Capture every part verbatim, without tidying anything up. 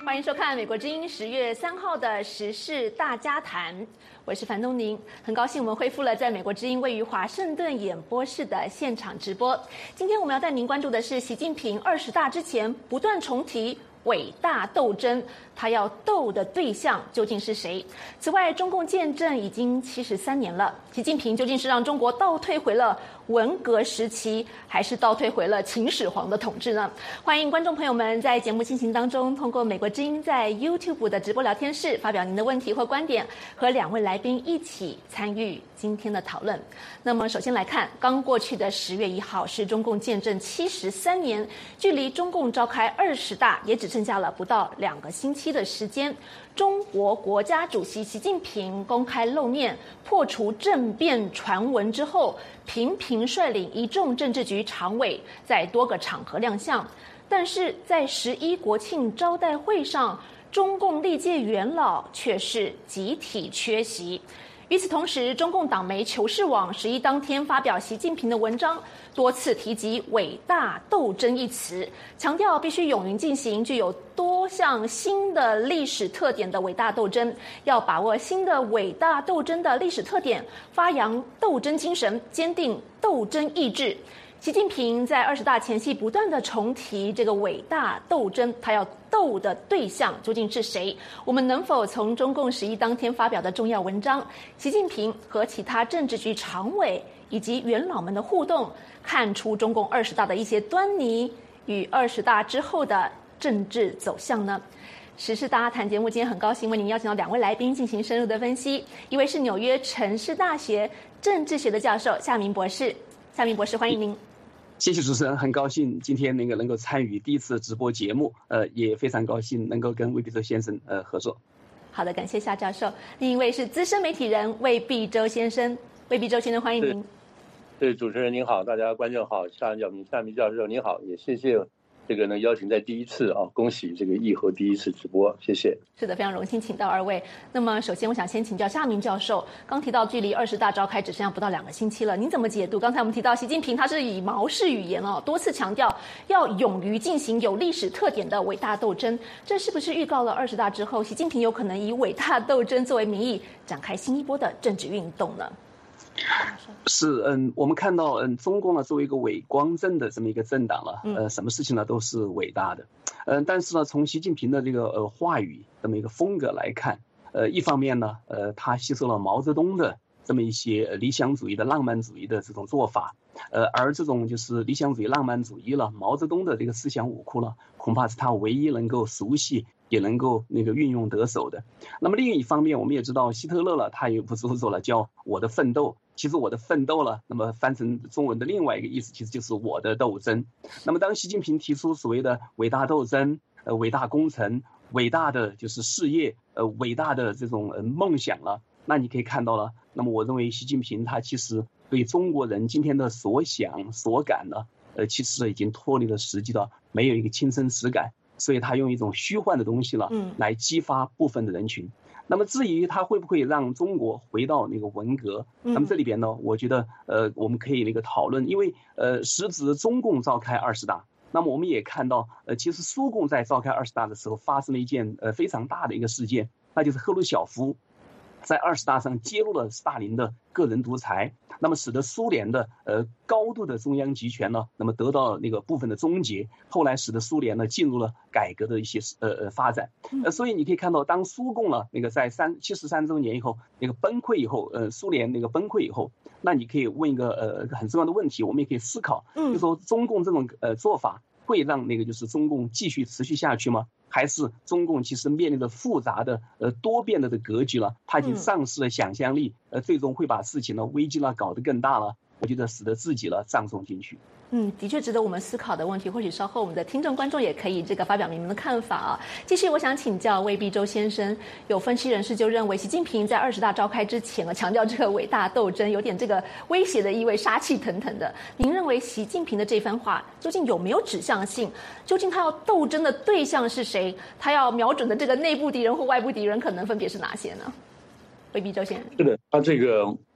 欢迎收看美国之音十月三号的时事大家谈，我是樊东宁，很高兴我们恢复了在美国之音位于华盛顿演播室的现场直播。今天我们要带您关注的是习近平二十大之前不断重提伟大斗争，他要斗的对象究竟是谁？此外，中共建政已经七十三年了，习近平究竟是让中国倒退回了文革时期，还是倒退回了秦始皇的统治呢？欢迎观众朋友们在节目进行当中，通过美国之音在 YouTube 的直播聊天室发表您的问题或观点，和两位来宾一起参与今天的讨论。那么，首先来看，刚过去的十月一号是中共建政七十三年，距离中共召开二十大也只剩下了不到两个星期的时间。中国国家主席习近平公开露面，破除政变传闻之后，频频率领一众政治局常委在多个场合亮相。但是在十一国庆招待会上，中共历届元老却是集体缺席。与此同时，中共党媒求是网十一当天发表习近平的文章，多次提及伟大斗争一词，强调必须勇于进行具有多项新的历史特点的伟大斗争，要把握新的伟大斗争的历史特点，发扬斗争精神，坚定斗争意志。习近平在二十大前夕不断的重提这个伟大斗争，他要斗的对象究竟是谁？我们能否从中共十一当天发表的重要文章，习近平和其他政治局常委以及元老们的互动，看出中共二十大的一些端倪与二十大之后的政治走向呢？时事大家谈节目，今天很高兴为您邀请到两位来宾进行深入的分析，一位是纽约城市大学政治学的教授夏明博士，夏明博士欢迎您。 谢谢主持人，很高兴今天那个能够参与第一次直播节目，呃，也非常高兴能够跟魏必洲先生呃合作。 好的，感谢夏教授。另一位是资深媒体人魏必洲先生，魏必洲先生欢迎您。 对，主持人您好，大家观众好，夏教夏明教授您好，也谢谢这个呢邀请在第一次啊，恭喜这个议后第一次直播，谢谢。 是的，非常荣幸请到二位。那么首先我想先请教夏明教授，刚提到距离二十大召开只剩下不到两个星期了，您怎么解读刚才我们提到习近平他是以毛式语言哦，多次强调要勇于进行有历史特点的伟大斗争，这是不是预告了二十大之后习近平有可能以伟大斗争作为名义展开新一波的政治运动呢？ 是，嗯，我们看到，嗯，中共呢作为一个伟光正的这么一个政党了，呃，什么事情呢都是伟大的，嗯，但是呢，从习近平的这个呃话语这么一个风格来看，呃，一方面呢，呃，他吸收了毛泽东的这么一些理想主义的浪漫主义的这种做法，呃，而这种就是理想主义浪漫主义了，毛泽东的这个思想武库呢，恐怕是他唯一能够熟悉也能够那个运用得手的。那么另一方面，我们也知道希特勒了，他也不是说了叫我的奋斗。其实我的奋斗了，那么翻成中文的另外一个意思，其实就是我的斗争。那么当习近平提出所谓的伟大斗争、呃伟大工程、伟大的就是事业、呃伟大的这种呃梦想了，那你可以看到了。那么我认为习近平他其实对中国人今天的所想所感呢，呃其实已经脱离了实际的，没有一个亲身实感，所以他用一种虚幻的东西了，来激发部分的人群。那么至于他会不会让中国回到那个文革，那么这里边呢，我觉得呃我们可以那个讨论，因为呃时值中共召开二十大，那么我们也看到呃其实苏共在召开二十大的时候发生了一件呃非常大的一个事件，那就是赫鲁晓夫在二十大上揭露了斯大林的个人独裁，那么使得苏联的呃高度的中央集权呢，那么得到那个部分的终结，后来使得苏联呢进入了改革的一些呃呃发展，呃所以你可以看到，当苏共呢那个在三七十三周年以后那个崩溃以后，呃苏联那个崩溃以后，那你可以问一个呃很重要的问题，我们也可以思考，就说中共这种呃做法会让那个就是中共继续持续下去吗？还是中共其实面临着复杂的呃多变的的格局了，他已经丧失了想象力，呃最终会把事情呢危机呢搞得更大了，我觉得使得自己呢葬送进去。 嗯，的确值得我们思考的问题，或许稍后我们的听众观众也可以这个发表你们的看法啊。继续，我想请教魏必洲先生，有分析人士就认为，习近平在二十大召开之前呢，强调这个伟大斗争，有点这个威胁的意味，杀气腾腾的。您认为习近平的这番话究竟有没有指向性？究竟他要斗争的对象是谁？他要瞄准的这个内部敌人或外部敌人可能分别是哪些呢？魏必洲先生。 是的，他这个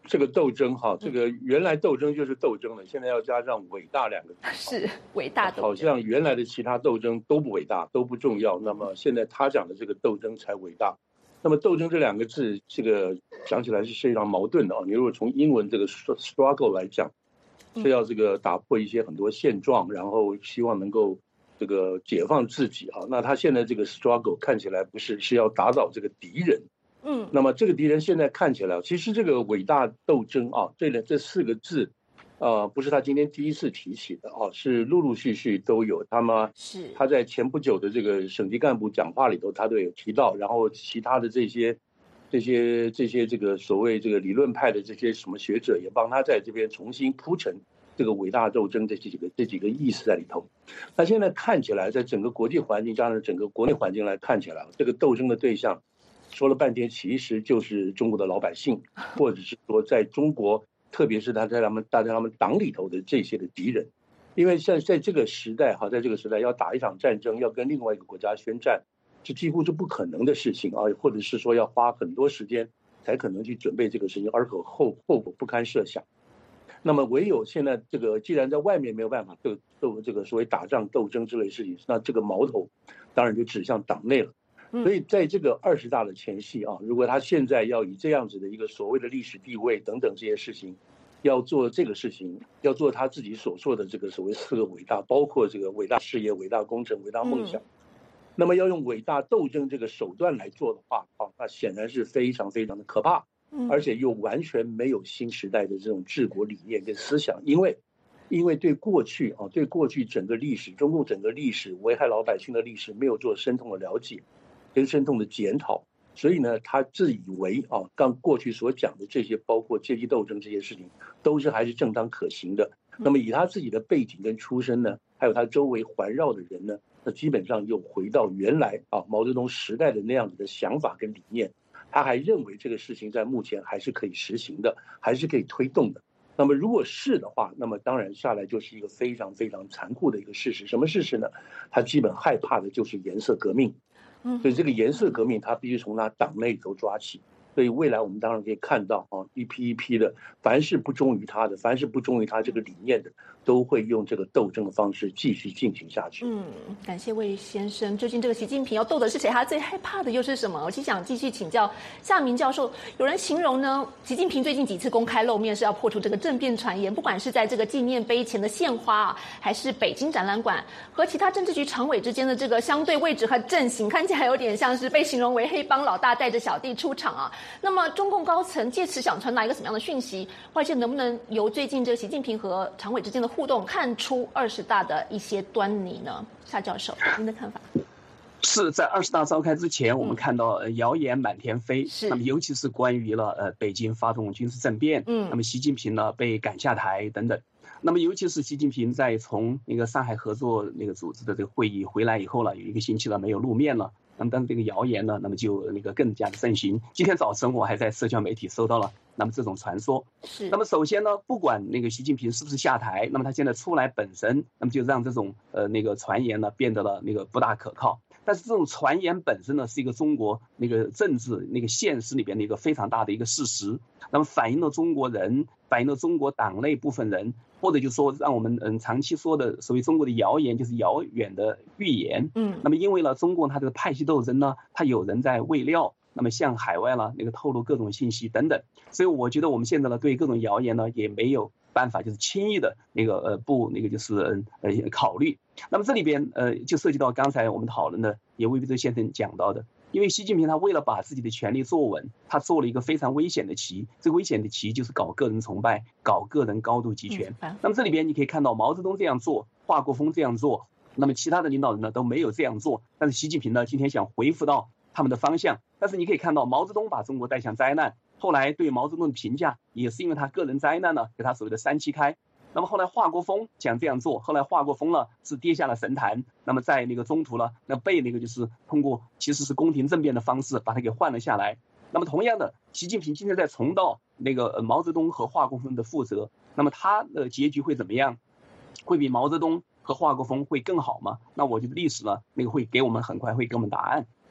这个斗争哈，这个原来斗争就是斗争了，现在要加上伟大两个字， 是伟大斗争。 好像原来的其他斗争都不伟大，都不重要，那么现在他讲的这个斗争才伟大。那么斗争这两个字，这个讲起来是非常矛盾的啊。你如果从英文这个 struggle 来讲，是要这个打破一些很多现状，然后希望能够这个解放自己啊。那他现在这个 struggle 看起来不是，是要打倒这个敌人。嗯，那么这个敌人现在看起来，其实这个伟大斗争啊，这这四个字，呃，不是他今天第一次提起的啊，是陆陆续续都有。他们是他在前不久的这个省级干部讲话里头，他都有提到，然后其他的这些这些这些这个所谓这个理论派的这些什么学者也帮他在这边重新铺陈这个伟大斗争这几个这几个意思在里头。那现在看起来，在整个国际环境加上整个国内环境来看起来，这个斗争的对象。说了半天，其实就是中国的老百姓，或者是说在中国，特别是他在他们大在他们党里头的这些的敌人，因为像在这个时代哈，在这个时代要打一场战争，要跟另外一个国家宣战，这几乎是不可能的事情啊，或者是说要花很多时间才可能去准备这个事情，而且后后果不堪设想。那么唯有现在这个，既然在外面没有办法斗斗这个所谓打仗斗争之类事情，那这个矛头当然就指向党内了。所以在这个二十大的前夕啊，如果他现在要以这样子的一个所谓的历史地位等等这些事情，要做这个事情，要做他自己所说的这个所谓四个伟大，包括这个伟大事业、伟大工程、伟大梦想，嗯、那么要用伟大斗争这个手段来做的话啊，那显然是非常非常的可怕，而且又完全没有新时代的这种治国理念跟思想，因为。因为对过去啊，对过去整个历史，中共整个历史危害老百姓的历史没有做深痛的了解。跟深痛的检讨，所以呢，他自以为啊，刚过去所讲的这些，包括阶级斗争这些事情，都是还是正当可行的。那么以他自己的背景跟出身呢，还有他周围环绕的人呢，那基本上又回到原来啊毛泽东时代的那样子的想法跟理念，他还认为这个事情在目前还是可以实行的，还是可以推动的。那么如果是的话，那么当然下来就是一个非常非常残酷的一个事实。什么事实呢？他基本害怕的就是颜色革命。所以这个颜色革命，它必须从他党内头抓起。所以未来我们当然可以看到啊，一批一批的，凡是不忠于他的，凡是不忠于他这个理念的，都会用这个斗争的方式继续进行下去。 嗯，感谢魏先生。究竟这个习近平要斗的是谁？他最害怕的又是什么？我其实想继续请教夏明教授。有人形容呢，习近平最近几次公开露面是要破除这个政变传言，不管是在这个纪念碑前的献花啊，还是北京展览馆和其他政治局常委之间的这个相对位置和阵型，看起来有点像是被形容为黑帮老大带着小弟出场啊。那么中共高层借此想传达一个什么样的讯息？外界能不能由最近这个习近平和常委之间的互动看出二十大的一些端倪呢？夏教授，您的看法？ 是在二十大召开之前，我们看到呃谣言满天飞，是那么尤其是关于了呃北京发动军事政变，嗯，那么习近平呢被赶下台等等。那么尤其是习近平在从那个上海合作那个组织的这个会议回来以后了，有一个星期了没有露面了。那么，但是这个谣言呢，那么就那个更加的盛行。今天早晨我还在社交媒体收到了那么这种传说。是。那么首先呢，不管那个习近平是不是下台，那么他现在出来本身，那么就让这种呃那个传言呢变得了那个不大可靠。但是这种传言本身呢，是一个中国那个政治那个现实里边的一个非常大的一个事实。那么反映了中国人，反映了中国党内部分人。或者就说让我们嗯长期说的所谓中国的谣言就是遥远的预言，嗯，那么因为呢中国它这个派系斗争呢，它有人在喂料，那么向海外了那个透露各种信息等等，所以我觉得我们现在呢对各种谣言呢也没有办法就是轻易的那个呃不那个就是呃考虑。那么这里边呃就涉及到刚才我们讨论的也魏必洲先生讲到的。因为习近平他为了把自己的权力坐稳，他做了一个非常危险的棋，这个危险的棋就是搞个人崇拜，搞个人高度集权。嗯、那么这里边你可以看到毛泽东这样做，华国锋这样做，那么其他的领导人呢都没有这样做，但是习近平呢今天想恢复到他们的方向，但是你可以看到毛泽东把中国带向灾难，后来对毛泽东的评价也是因为他个人灾难呢，给他所谓的三七开。那么后来华国锋想这样做，后来华国锋呢是跌下了神坛，那么在那个中途呢，那被那个就是通过其实是宫廷政变的方式把他给换了下来。那么同样的，习近平今天在重蹈那个毛泽东和华国锋的覆辙，那么他的结局会怎么样？会比毛泽东和华国锋会更好吗？那我觉得历史呢，那个会给我们很快会给我们答案。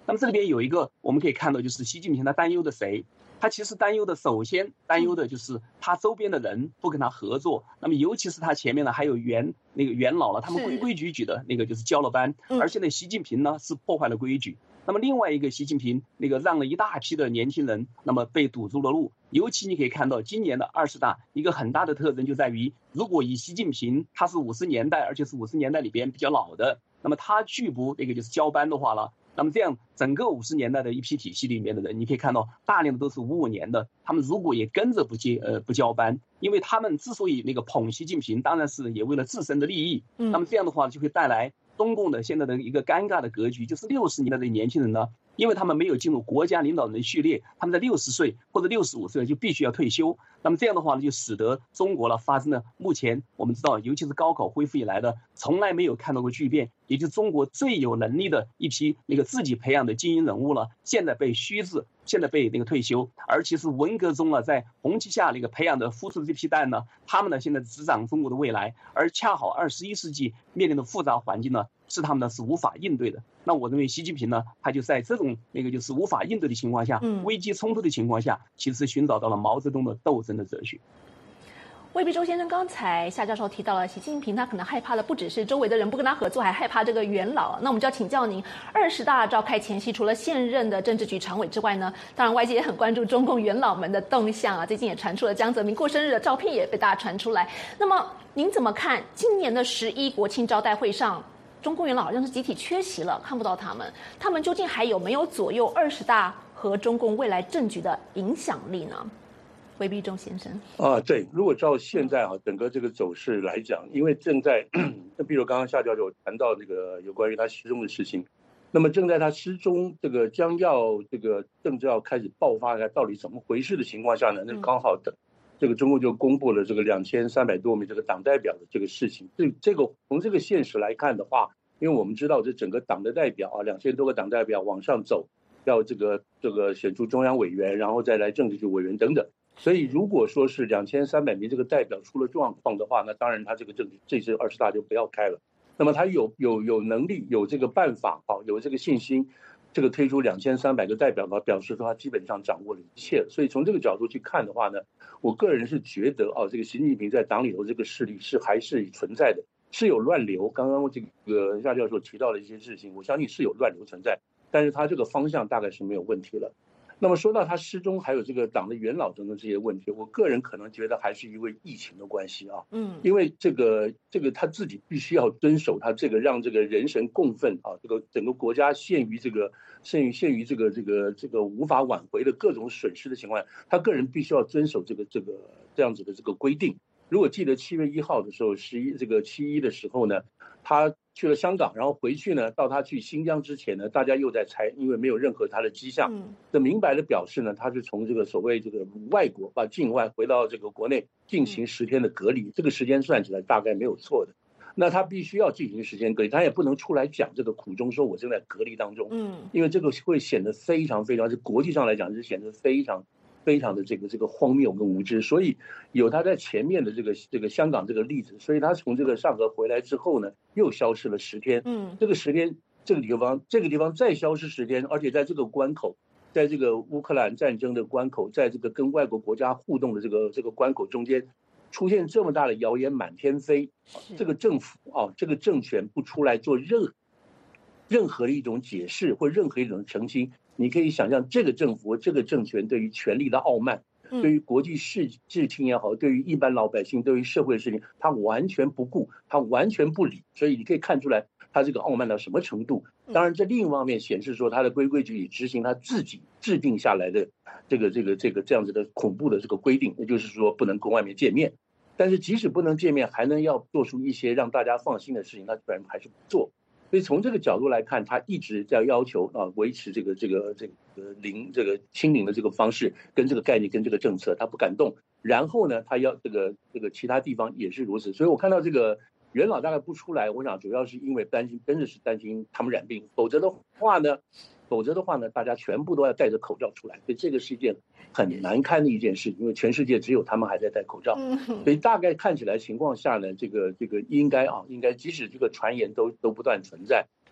那么这里边有一个我们可以看到，就是习近平他担忧的谁？他其实担忧的，首先担忧的就是他周边的人不跟他合作。那么尤其是他前面呢还有元那个元老了，他们规规矩矩的那个就是交了班，而现在习近平呢是破坏了规矩。那么另外一个习近平那个让了一大批的年轻人，那么被堵住了路。尤其你可以看到今年的二十大一个很大的特征就在于，如果以习近平他是五十年代，而且是五十年代里边比较老的，那么他拒不那个就是交班的话了。那么这样整个五十年代的一批体系里面的人，你可以看到大量的都是五五年的，他们如果也跟着不接呃不交班，因为他们之所以那个捧习近平，当然是也为了自身的利益。那么这样的话就会带来中共的现在的一个尴尬的格局，就是六十年代的年轻人呢，因为他们没有进入国家领导人的序列，他们在六十岁或者六十五岁就必须要退休。那么这样的话呢，就使得中国了发生了目前我们知道，尤其是高考恢复以来的从来没有看到过巨变，也就是中国最有能力的一批那个自己培养的精英人物了，现在被虚置，现在被那个退休。而其实文革中呢，在红旗下那个培养的孵出的这批蛋呢，他们呢现在执掌中国的未来，而恰好二十一世纪面临的复杂环境呢，是他们呢是无法应对的。那我认为习近平呢，他就在这种那个就是无法应对的情况下，危机冲突的情况下，其实寻找到了毛泽东的斗争的哲学。 魏必周先生刚才夏教授提到了，习近平他可能害怕的不只是周围的人不跟他合作，还害怕这个元老。那我们就要请教您，二十大召开前夕，除了现任的政治局常委之外呢，当然外界也很关注中共元老们的动向啊。最近也传出了江泽民过生日的照片，也被大家传出来。那么您怎么看今年的十一国庆招待会上，中共元老好像是集体缺席了，看不到他们，他们究竟还有没有左右二十大和中共未来政局的影响力呢？魏必周先生啊，对，如果照现在啊整个这个走势来讲，因为正在，那比如刚刚夏教授谈到这个有关于他失踪的事情，那么正在他失踪这个将要这个政治要开始爆发，到底怎么回事的情况下呢？那刚好的，这个中共就公布了这个两千三百多名这个党代表的这个事情。这这个从这个现实来看的话，因为我们知道这整个党的代表啊，两千多个党代表往上走，要这个这个选出中央委员，然后再来政治局委员等等。所以如果说是两千三百名这个代表出了状况的话，那当然他这个政治这次二十大就不要开了。那么他有有有能力有这个办法啊，有这个信心，这个推出两千三百个代表呢，表示说他基本上掌握了一切。所以从这个角度去看的话呢，我个人是觉得啊，这个习近平在党里头这个势力是还是存在的，是有乱流。刚刚这个夏教授提到的一些事情，我相信是有乱流存在，但是他这个方向大概是没有问题了。那么说到他失踪，还有这个党的元老等等这些问题，我个人可能觉得还是因为疫情的关系啊，嗯，因为这个这个他自己必须要遵守他这个让这个人神共愤啊，这个整个国家陷于这个陷于陷于这个这个这个无法挽回的各种损失的情况下，他个人必须要遵守这个这个这样子的这个规定。如果记得七月一号的时候，十一这个七一的时候呢，他去了香港，然后回去呢，到他去新疆之前呢，大家又在猜，因为没有任何他的迹象，这明白的表示呢，他是从这个所谓这个外国把境外回到这个国内进行十天的隔离，这个时间算起来大概没有错的。那他必须要进行时间隔离，他也不能出来讲这个苦衷，说我正在隔离当中，嗯，因为这个会显得非常非常，是国际上来讲是显得非常。非常的这个这个荒谬跟无知，所以有他在前面的这个这个香港这个例子，所以他从这个上河回来之后呢，又消失了十天。嗯，这个十天这个地方这个地方再消失十天，而且在这个关口，在这个乌克兰战争的关口，在这个跟外国国家互动的这个这个关口中间，出现这么大的谣言满天飞，这个政府啊，这个政权不出来做任任何的一种解释或任何一种澄清。你可以想象这个政府这个政权对于权力的傲慢，对于国际视视听也好，对于一般老百姓，对于社会的事情，他完全不顾，他完全不理。所以你可以看出来他这个傲慢到什么程度。当然这另一方面显示说他的规规矩矩执行他自己制定下来的这个这个这个这样子的恐怖的这个规定，也就是说不能跟外面见面。但是即使不能见面，还能要做出一些让大家放心的事情，他居然还是不做。所以从这个角度来看，他一直在要求啊维持这个这个这个零这个清零的这个方式跟这个概念跟这个政策，他不敢动。然后呢，他要这个这个其他地方也是如此。所以我看到这个元老大概不出来，我想主要是因为担心，真的是担心他们染病，否则的话呢，否则的话呢，大家全部都要戴着口罩出来。所以这个是一件很难堪的一件事，因为全世界只有他们还在戴口罩。所以大概看起来情况下呢，这个这个应该啊，应该即使这个传言都都不断存在，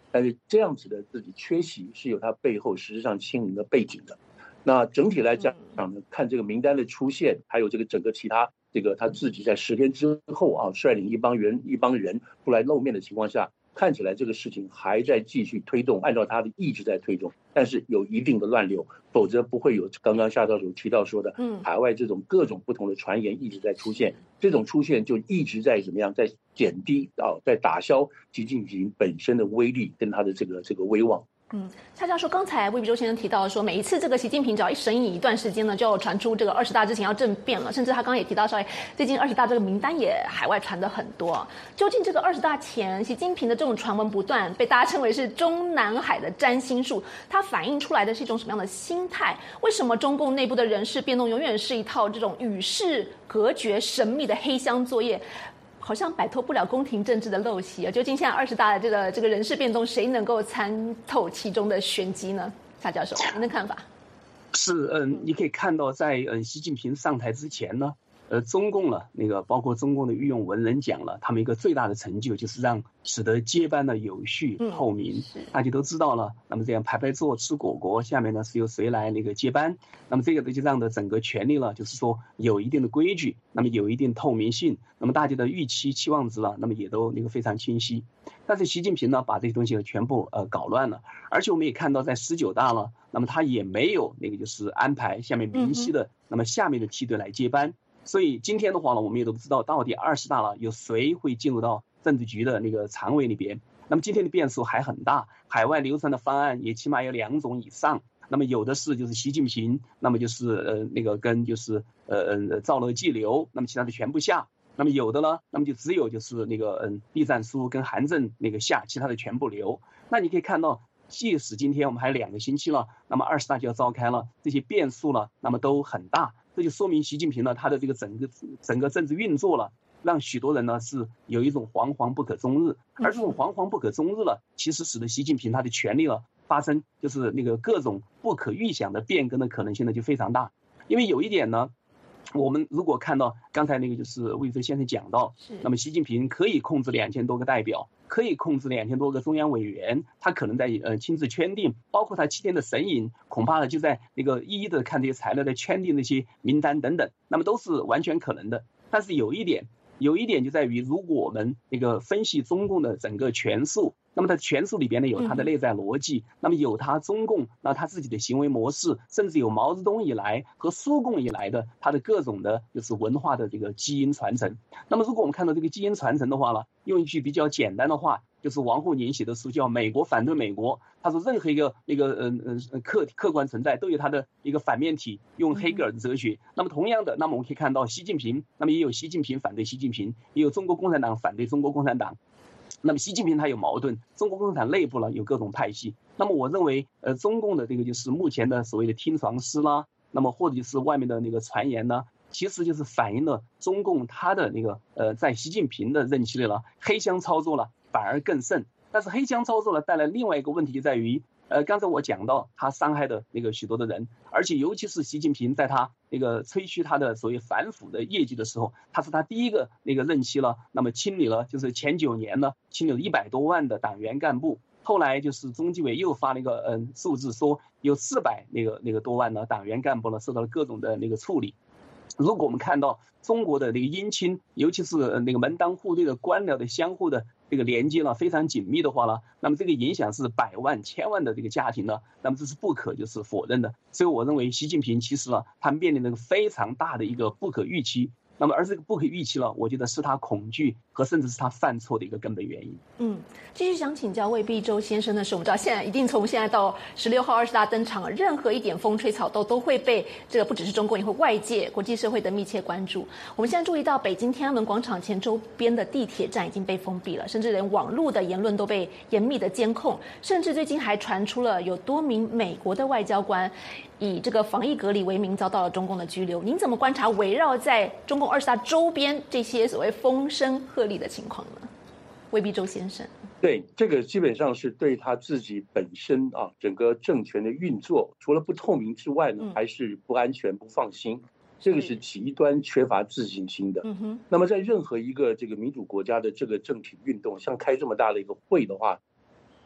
但是这样子的自己缺席是有他背后实质上亲临的背景的。那整体来讲呢，看这个名单的出现，还有这个整个其他这个他自己在十天之后啊，率领一帮人一帮人出来露面的情况下，看起来这个事情还在继续推动，按照他的意志在推动，但是有一定的乱流，否则不会有刚刚夏教授提到说的，嗯，海外这种各种不同的传言一直在出现，这种出现就一直在怎么样，在减低啊，在打消习近平本身的威力跟他的这个这个威望。 嗯，夏教授，刚才魏必洲先生提到说，每一次这个习近平只要一神隐一段时间呢，就要传出这个二十大之前要政变了，甚至他刚刚也提到说，最近二十大这个名单也海外传的很多。究竟这个二十大前，习近平的这种传闻不断，被大家称为是中南海的占星术，它反映出来的是一种什么样的心态？为什么中共内部的人事变动永远是一套这种与世隔绝、神秘的黑箱作业？好像摆脱不了宫廷政治的陋习啊！究竟现在二十大的这个这个人事变动，谁能够参透其中的玄机呢？夏教授，您的看法？ 是，嗯，你可以看到在，嗯，习近平上台之前呢，呃，中共呢，那个包括中共的御用文人讲了，他们一个最大的成就就是让使得接班的有序透明，嗯、大家都知道了。那么这样排排坐吃果果，下面呢是由谁来那个接班？那么这个就让的整个权力呢，就是说有一定的规矩，那么有一定透明性，那么大家的预期期望值了，那么也都那个非常清晰。但是习近平呢，把这些东西全部呃搞乱了，而且我们也看到在十九大了，那么他也没有那个就是安排下面明晰的，那么下面的梯队来接班。所以今天的话呢，我们也都不知道到底二十大了有谁会进入到政治局的那个常委里边。那么今天的变数还很大，海外流传的方案也起码有两种以上。那么有的是就是习近平，那么就是呃那个跟就是呃呃赵乐际留，那么其他的全部下。那么有的呢，那么就只有就是那个嗯栗战书跟韩正那个下，其他的全部留。那你可以看到，即使今天我们还有两个星期了，那么二十大就要召开了，这些变数呢，那么都很大。这就说明习近平呢，他的这个整个整个政治运作了，让许多人呢是有一种惶惶不可终日，而这种惶惶不可终日了，其实使得习近平他的权力了发生就是那个各种不可预想的变更的可能性呢就非常大。因为有一点呢，我们如果看到刚才那个就是魏哲先生讲到，那么习近平可以控制两千多个代表，可以控制两千多个中央委员，他可能在呃亲自圈定，包括他七天的神隐，恐怕呢就在那个一一的看这些材料的圈定那些名单等等，那么都是完全可能的。但是有一点，有一点就在于，如果我们那个分析中共的整个权术，那么它权术里边呢有它的内在逻辑，那么有它中共那他自己的行为模式，甚至有毛泽东以来和苏共以来的他的各种的就是文化的这个基因传承。那么如果我们看到这个基因传承的话呢，用一句比较简单的话，就是王沪宁写的书叫《美国反对美国》，他说任何一个那个嗯嗯客客观存在都有它的一个反面体，用黑格尔的哲学。那么同样的，那么我们可以看到习近平，那么也有习近平反对习近平，也有中国共产党反对中国共产党。那么习近平他有矛盾，中国共产党内部呢有各种派系。那么我认为，呃，中共的这个就是目前的所谓的听传师啦，那么或者就是外面的那个传言呢，其实就是反映了中共他的那个呃，在习近平的任期内了，黑箱操作了反而更甚。但是黑箱操作呢，带来另外一个问题就在于，呃，刚才我讲到他伤害的那个许多的人，而且尤其是习近平在他那个吹嘘他的所谓反腐的业绩的时候，他是他第一个那个任期了，那么清理了就是前九年呢，清理了一百多万的党员干部。后来就是中纪委又发了一个嗯数字，说有四百那个那个多万的党员干部呢受到了各种的那个处理。如果我们看到中国的那个姻亲，尤其是那个门当户对的官僚的相互的这个连接呢非常紧密的话呢，那么这个影响是百万千万的这个家庭呢，那么这是不可就是否认的。所以我认为习近平其实呢，他面临那个非常大的一个不可预期。那么而这个不可预期了，我觉得是他恐惧和甚至是他犯错的一个根本原因。 嗯，继续想请教魏必洲先生的是，我们知道现在一定从现在到十六号二十大登场，任何一点风吹草动都会被这个不只是中共，也会外界国际社会的密切关注。我们现在注意到北京天安门广场前周边的地铁站已经被封闭了，甚至连网络的言论都被严密的监控，甚至最近还传出了有多名美国的外交官以这个防疫隔离为名遭到了中共的拘留。您怎么观察围绕在中共二十大周边这些所谓风声鹤唳的情况呢？魏必洲先生， 对，这个基本上是对他自己本身啊整个政权的运作，除了不透明之外呢，嗯、还是不安全、不放心。这个是极端缺乏自信心的。嗯哼。那么在任何一个这个民主国家的这个政体运动，像开这么大的一个会的话，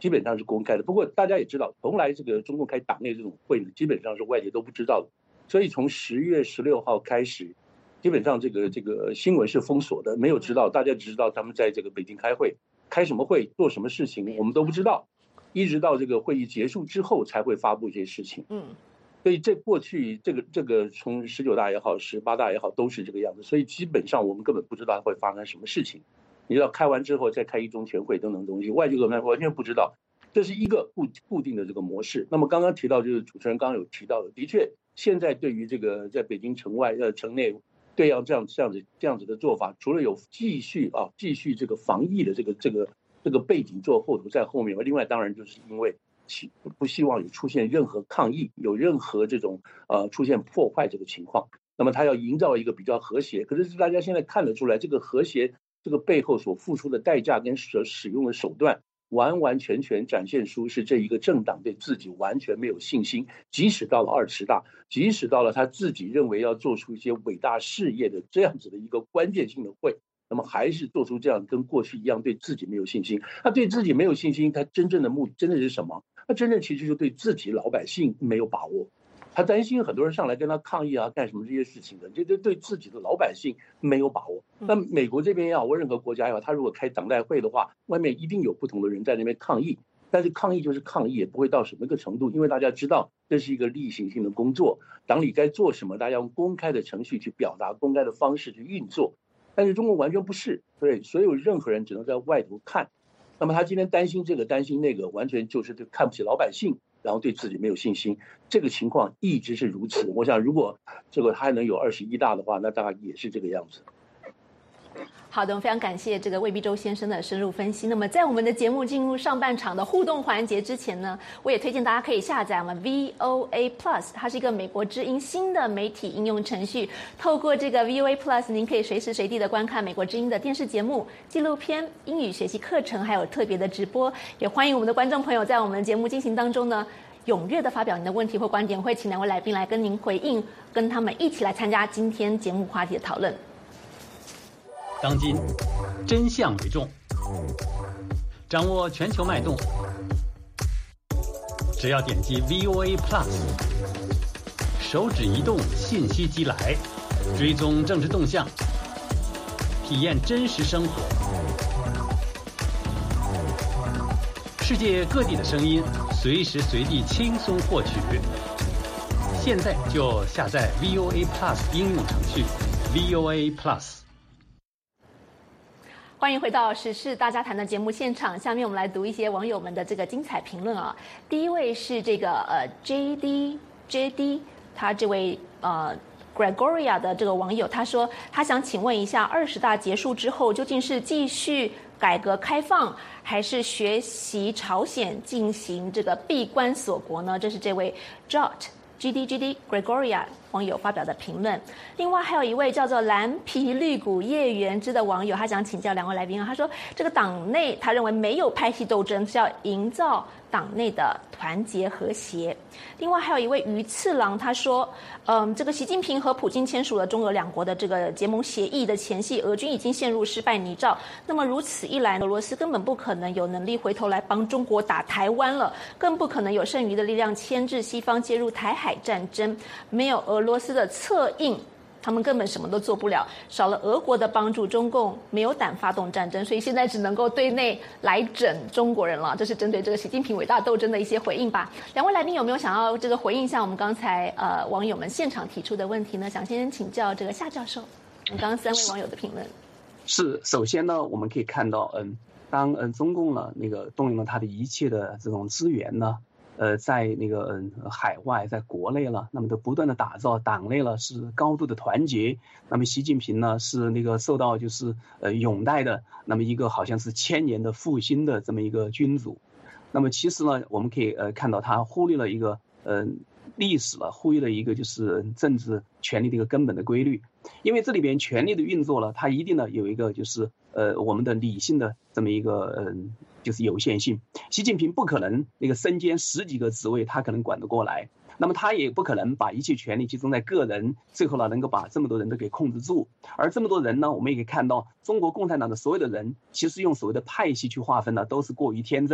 基本上是公开的。不过大家也知道，从来这个中共开党内这种会呢，基本上是外界都不知道的。所以从十月十六号开始，基本上这个这个新闻是封锁的，没有知道，大家只知道他们在这个北京开会，开什么会，做什么事情，我们都不知道。一直到这个会议结束之后才会发布一些事情。嗯，所以这过去这个这个从十九大也好，十八大也好，都是这个样子。所以基本上我们根本不知道会发生什么事情。你知道开完之后再开一中全会等等东西，外界根本完全不知道，这是一个固固定的这个模式。那么刚刚提到就是主持人刚刚有提到的，的确现在对于这个在北京城外呃城内对要这样这样子这样子的做法，除了有继续啊继续这个防疫的这个这个。这个背景做后头在后面，另外当然就是因为不希望有出现任何抗议，有任何这种呃出现破坏这个情况，那么他要营造一个比较和谐。可是大家现在看得出来，这个和谐这个背后所付出的代价跟所使用的手段，完完全全展现出是这一个政党对自己完全没有信心。即使到了二十大，即使到了他自己认为要做出一些伟大事业的这样子的一个关键性的会。那么还是做出这样跟过去一样对自己没有信心。他对自己没有信心，他真正的目的真的是什么？他真正其实就对自己老百姓没有把握。他担心很多人上来跟他抗议啊，干什么这些事情的，这这对自己的老百姓没有把握。那美国这边也好，或任何国家也好，他如果开党代会的话，外面一定有不同的人在那边抗议。但是抗议就是抗议，也不会到什么个程度，因为大家知道这是一个例行性的工作，党里该做什么，大家用公开的程序去表达，公开的方式去运作。但是中国完全不是，对，所有任何人只能在外头看。那么他今天担心这个担心那个，完全就是对看不起老百姓，然后对自己没有信心。这个情况一直是如此。我想，如果这个他还能有二十一大的话，那大概也是这个样子。 好的，我们非常感谢这个魏必洲先生的深入分析。那么在我们的节目进入上半场的互动环节之前呢，我也推荐大家可以下载我们 V O A Plus， 它是一个美国之音新的媒体应用程序。透过这个 V O A Plus， 您可以随时随地的观看美国之音的电视节目、纪录片、英语学习课程，还有特别的直播。也欢迎我们的观众朋友在我们的节目进行当中呢，踊跃的发表您的问题或观点，会请两位来宾来跟您回应，跟他们一起来参加今天节目话题的讨论。 当今真相为重，掌握全球脉动，只要点击 V O A Plus， 手指移动，信息即来，追踪政治动向，体验真实生活，世界各地的声音，随时随地轻松获取。现在就下载 V O A Plus 应用程序 V O A Plus。 欢迎回到时事大家谈的节目现场，下面我们来读一些网友们的这个精彩评论啊。第一位是这个呃 J D J D， 他这位呃 Gregoria 的这个网友，他说他想请问一下，二十大结束之后究竟是继续改革开放，还是学习朝鲜进行这个闭关锁国呢？这是这位 Jot G D G D Gregoria 网友发表的评论。另外还有一位叫做蓝皮绿骨叶原之的网友，他想请教两位来宾啊，他说这个党内他认为没有派系斗争，是要营造党内的团结和谐。另外还有一位鱼次郎，他说嗯，这个习近平和普京签署了中俄两国的这个结盟协议的前夕，俄军已经陷入失败泥沼，那么如此一来，俄罗斯根本不可能有能力回头来帮中国打台湾了，更不可能有剩余的力量牵制西方介入台海战争。没有俄罗斯的策应，他们根本什么都做不了，少了俄国的帮助，中共没有胆发动战争，所以现在只能够对内来整中国人了。这是针对这个习近平伟大斗争的一些回应吧。两位来宾有没有想要这个回应一下我们刚才呃网友们现场提出的问题呢？想先请教这个夏教授，我们刚刚三位网友的评论。 是，首先呢，我们可以看到，嗯，当嗯中共呢那个动用了他的一切的这种资源呢。呃，在那个嗯海外，在国内了，那么都不断的打造党内了是高度的团结。那么习近平呢是那个受到就是呃拥戴的，那么一个好像是千年的复兴的这么一个君主。那么其实呢，我们可以呃看到他忽略了一个呃历史了，忽略了一个就是政治权力的一个根本的规律。因为这里边权力的运作了，它一定呢有一个就是呃我们的理性的这么一个嗯。呃就是有限性，习近平不可能那个身兼十几个职位，他可能管得过来。那么他也不可能把一切权力集中在个人，最后呢能够把这么多人都给控制住。而这么多人呢，我们也可以看到，中国共产党的所有的人，其实用所谓的派系去划分呢，都是过于天真。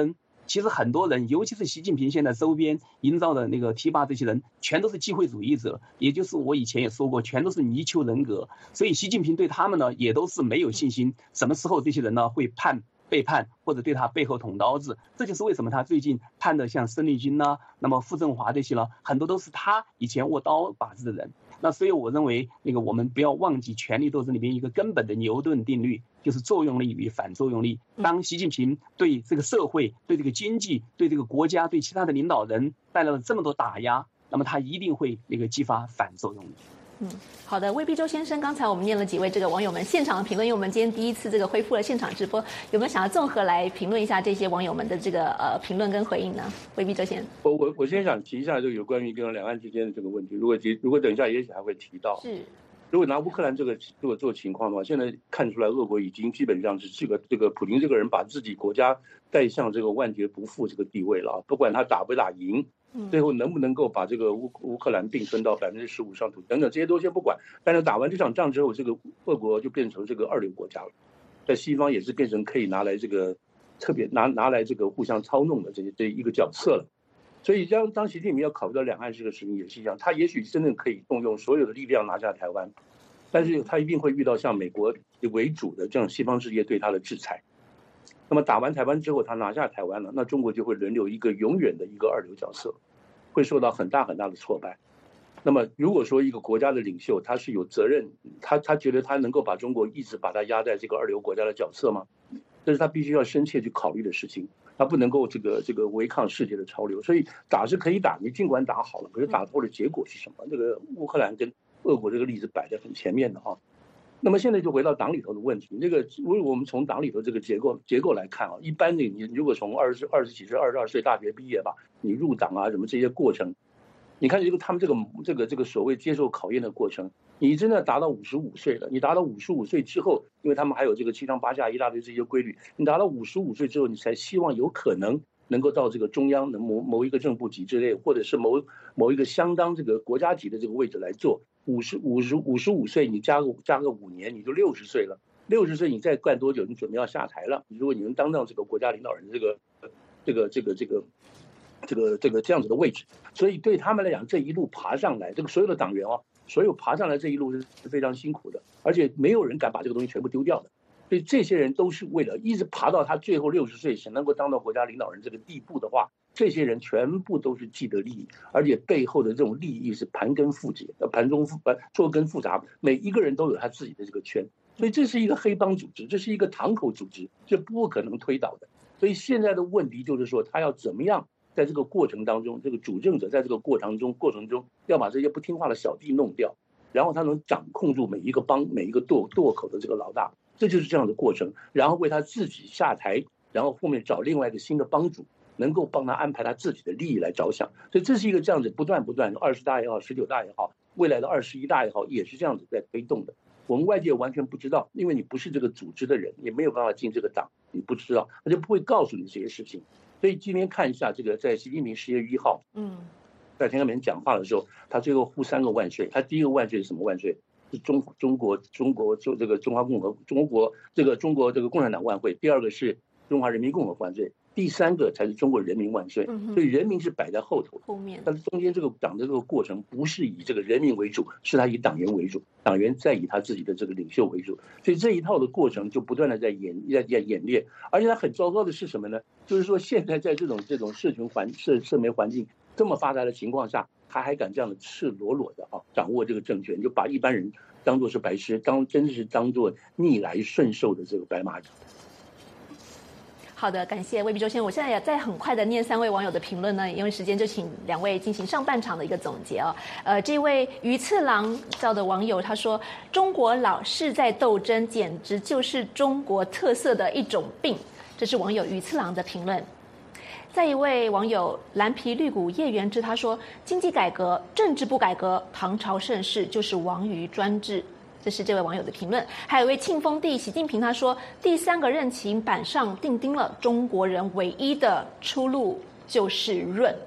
其实很多人，尤其是习近平现在周边营造的那个提拔这些人，全都是机会主义者，也就是我以前也说过，全都是泥鳅人格。所以习近平对他们呢，也都是没有信心，什么时候这些人呢会判背叛或者对他背后捅刀子。这就是为什么他最近判的像孙立军呐、啊，那么傅政华这些呢，很多都是他以前握刀把子的人。那所以我认为，那个我们不要忘记权力斗争里面一个根本的牛顿定律，就是作用力与反作用力。当习近平对这个社会、对这个经济、对这个国家、对其他的领导人带来了这么多打压，那么他一定会那个激发反作用力。 嗯，好的，魏必洲先生，刚才我们念了几位这个网友们现场的评论，因为我们今天第一次这个恢复了现场直播，有没有想要综合来评论一下这些网友们的这个呃评论跟回应呢？魏必洲先生， 我我我先想提一下这个有关于跟两岸之间的这个问题，如果如果等一下也许还会提到， 是， 如果拿乌克兰这个如果做情况的话，现在看出来俄国已经基本上是这个这个普京这个人把自己国家带向这个万劫不复这个地位了，不管他打不打赢。最后能不能够把这个乌乌克兰并吞到百分之十五上土等等这些都先不管，但是打完这场仗之后，这个俄国就变成这个二流国家了，在西方也是变成可以拿来这个特别拿拿来这个互相操弄的这这一个角色了。所以当当习近平要考虑到两岸这个事情也是一样，他也许真正可以动用所有的力量拿下台湾，但是他一定会遇到像美国为主的这样西方世界对他的制裁。那么打完台湾之后，他拿下台湾了，那中国就会轮流一个永远的一个二流角色，会受到很大很大的挫败。那么如果说一个国家的领袖他是有责任，他他觉得他能够把中国一直把他压在这个二流国家的角色吗？这是他必须要深切去考虑的事情。他不能够这个这个违抗世界的潮流，所以打是可以打，你尽管打好了，可是打后的结果是什么？这个乌克兰跟俄国这个例子摆在很前面的啊。那么现在就回到党里头的问题，这个如果我们从党里头这个结构结构来看啊，一般的你如果从二十二十几岁、二十二岁大学毕业吧，你入党啊什么这些过程，你看这个他们这个这个这个所谓接受考验的过程，你真的达到五十五岁了，你达到五十五岁之后，因为他们还有这个七上八下一大堆这些规律，你达到五十五岁之后，你才希望有可能能够到这个中央的某某一个正部级之类，或者是某某一个相当这个国家级的这个位置来做。五十五十五十五岁，你加个加个五年，你就六十岁了。六十岁你再干多久？你准备要下台了。如果你能当上这个国家领导人这个这个这个这个这个这个这样子的位置，所以对他们来讲，这一路爬上来，这个所有的党员哦，所有爬上来这一路是非常辛苦的，而且没有人敢把这个东西全部丢掉的。所以这些人都是为了一直爬到他最后六十岁，想能够当到国家领导人这个地步的话，这些人全部都是既得利益，而且背后的这种利益是盘根复结，盘中复错根复杂，每一个人都有他自己的这个圈，所以这是一个黑帮组织，这是一个堂口组织，这不可能推倒的。所以现在的问题就是说，他要怎么样在这个过程当中，这个主政者在这个过程中过程中要把这些不听话的小弟弄掉，然后他能掌控住每一个帮每一个舵舵口的这个老大，这就是这样的过程，然后为他自己下台，然后后面找另外一个新的帮主，能够帮他安排他自己的利益来着想。所以这是一个这样子不断不断，二十大也好，十九大也好，未来的二十一大也好，也是这样子在推动的。我们外界完全不知道，因为你不是这个组织的人，也没有办法进这个党，你不知道，他就不会告诉你这些事情。所以今天看一下这个，在习近平十月一号，嗯，在天安门讲话的时候，他最后呼三个万岁。他第一个万岁是什么万岁？是中中国中国就这个中华共和中国这个中国这个共产党万岁。第二个是中华人民共和国万岁。第三个才是中国人民万岁，所以人民是摆在后头，后面，但是中间这个党的这个过程不是以这个人民为主，是他以党员为主，党员再以他自己的这个领袖为主，所以这一套的过程就不断的在演在在演练，而且他很糟糕的是什么呢？就是说现在在这种这种社群环社社媒环境这么发达的情况下，他还敢这样的赤裸裸的啊掌握这个政权，就把一般人当作是白痴，当真的是当作逆来顺受的这个白马。 好的，感谢魏必洲先生。我现在也在很快的念三位网友的评论呢，因为时间就请两位进行上半场的一个总结哦。呃，这位鱼次郎叫的网友他说：“中国老是在斗争，简直就是中国特色的一种病。”这是网友鱼次郎的评论。再一位网友蓝皮绿骨叶元之他说：“经济改革、政治不改革，唐朝盛世就是王于专制。”这是这位网友的评论。还有一位庆丰帝习近平他说，第三个任期板上钉钉了，中国人唯一的出路就是润。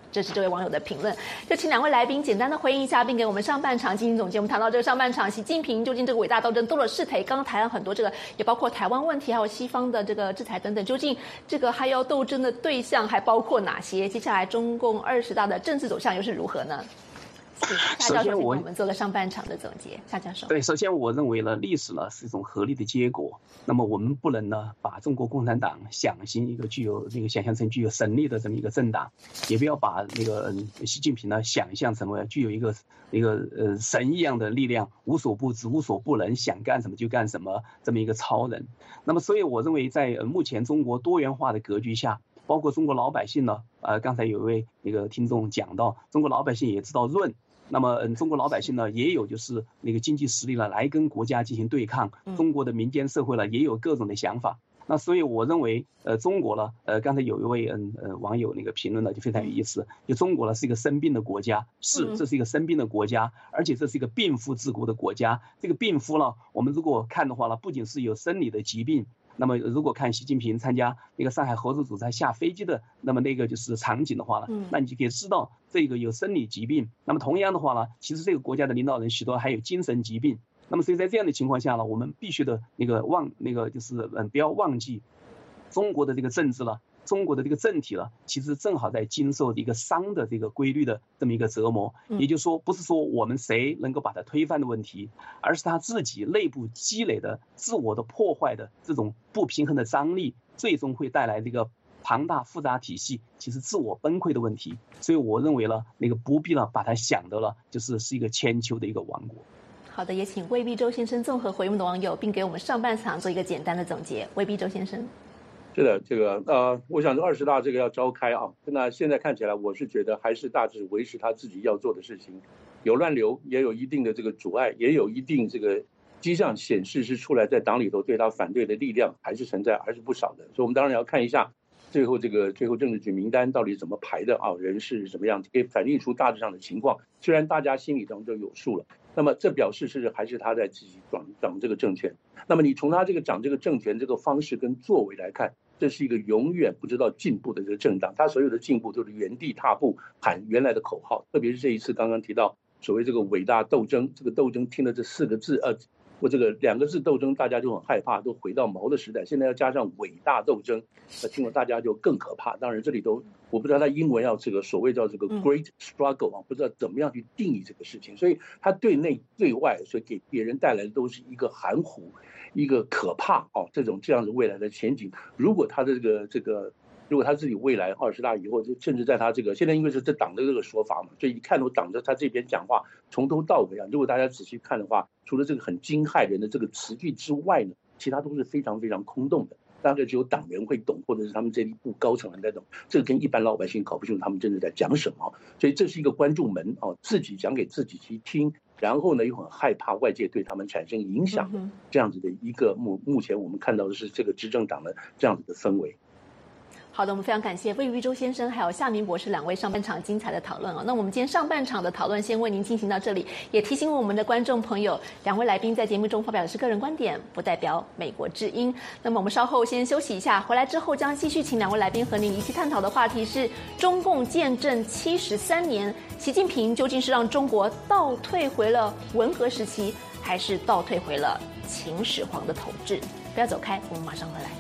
这是这位网友的评论。就请两位来宾简单的回应一下，并给我们上半场进行总结。我们谈到这个上半场，习近平究竟这个伟大斗争多了是谁？刚刚谈了很多，这个也包括台湾问题，还有西方的这个制裁等等。究竟这个还要斗争的对象还包括哪些？接下来中共二十大的政治走向又是如何呢？夏教授，我们做个上半场的总结。夏教授， 对，首先我认为呢，历史呢是一种合理的结果。那么我们不能呢把中国共产党想象一个具有那个想象成具有神力的这么一个政党，也不要把那个嗯习近平呢想象成为具有一个一个呃神一样的力量，无所不知、无所不能，想干什么就干什么这么一个超人。那么所以我认为在目前中国多元化的格局下，包括中国老百姓呢，呃，刚才有一位那个听众讲到，中国老百姓也知道润。那么，嗯，中国老百姓呢，也有就是那个经济实力呢，来跟国家进行对抗。中国的民间社会呢，也有各种的想法。那所以我认为，呃，中国呢，呃，刚才有一位嗯呃网友那个评论呢，就非常有意思。就中国呢是一个生病的国家，是，这是一个生病的国家，而且这是一个病夫治国的国家。这个病夫呢，我们如果看的话呢，不仅是有生理的疾病。那么，如果看习近平参加那个上海合作组织下飞机的那么那个就是场景的话呢，那你就可以知道这个有生理疾病。那么同样的话呢，其实这个国家的领导人许多还有精神疾病。那么所以在这样的情况下呢，我们必须的那个忘那个就是嗯不要忘记，中国的这个政治了。中国的这个政体了，其实正好在经受一个熵的这个规律的这么一个折磨，也就是说，不是说我们谁能够把它推翻的问题，而是他自己内部积累的自我的破坏的这种不平衡的张力，最终会带来这个庞大复杂体系其实自我崩溃的问题。所以我认为呢，那个不必了把它想的了，就是是一个千秋的一个王国。 好的，也请魏必洲先生综合回应我们的网友，并给我们上半场做一个简单的总结。魏必洲先生。 是的，这个呃，我想二十大这个要召开啊，那现在看起来，我是觉得还是大致维持他自己要做的事情，有乱流，也有一定的这个阻碍，也有一定这个迹象显示是出来在党里头对他反对的力量还是存在，还是不少的。所以我们当然要看一下最后这个最后政治局名单到底怎么排的啊，人事是怎么样，可以反映出大致上的情况。虽然大家心里当中有数了，那么这表示是还是他在自己掌掌这个政权。那么你从他这个掌这个政权这个方式跟作为来看，这是一个永远不知道进步的这个政党，他所有的进步都是原地踏步，喊原来的口号。特别是这一次刚刚提到所谓这个伟大斗争，这个斗争听了这四个字，呃，或这个两个字斗争，大家就很害怕，都回到毛的时代。现在要加上伟大斗争，那听了大家就更可怕。当然这里头我不知道他英文要这个所谓叫这个 great struggle 啊，不知道怎么样去定义这个事情。所以他对内对外，所以给别人带来的都是一个含糊。一个可怕哦，这种这样的未来的前景，如果他的这个这个，如果他自己未来二十大以后，就甚至在他这个现在因为是这党的这个说法嘛，所以一看都党着他这边讲话从头到尾啊，如果大家仔细看的话，除了这个很惊骇人的这个词句之外呢，其他都是非常非常空洞的，大概只有党员会懂，或者是他们这一部高层人在懂，这个跟一般老百姓搞不清楚他们真的在讲什么，所以这是一个关注门哦，自己讲给自己去听。然后呢，又很害怕外界对他们产生影响，这样子的一个目目前我们看到的是这个执政党的这样子的氛围。 好的，我们非常感谢魏必洲先生还有夏明博士两位上半场精彩的讨论哦。那我们今天上半场的讨论先为您进行到这里，也提醒我们的观众朋友，两位来宾在节目中发表的是个人观点，不代表美国之音。那么我们稍后先休息一下，回来之后将继续请两位来宾和您一起探讨的话题是中共建政七十三年，习近平究竟是让中国倒退回了文革时期，还是倒退回了秦始皇的统治？不要走开，我们马上回来。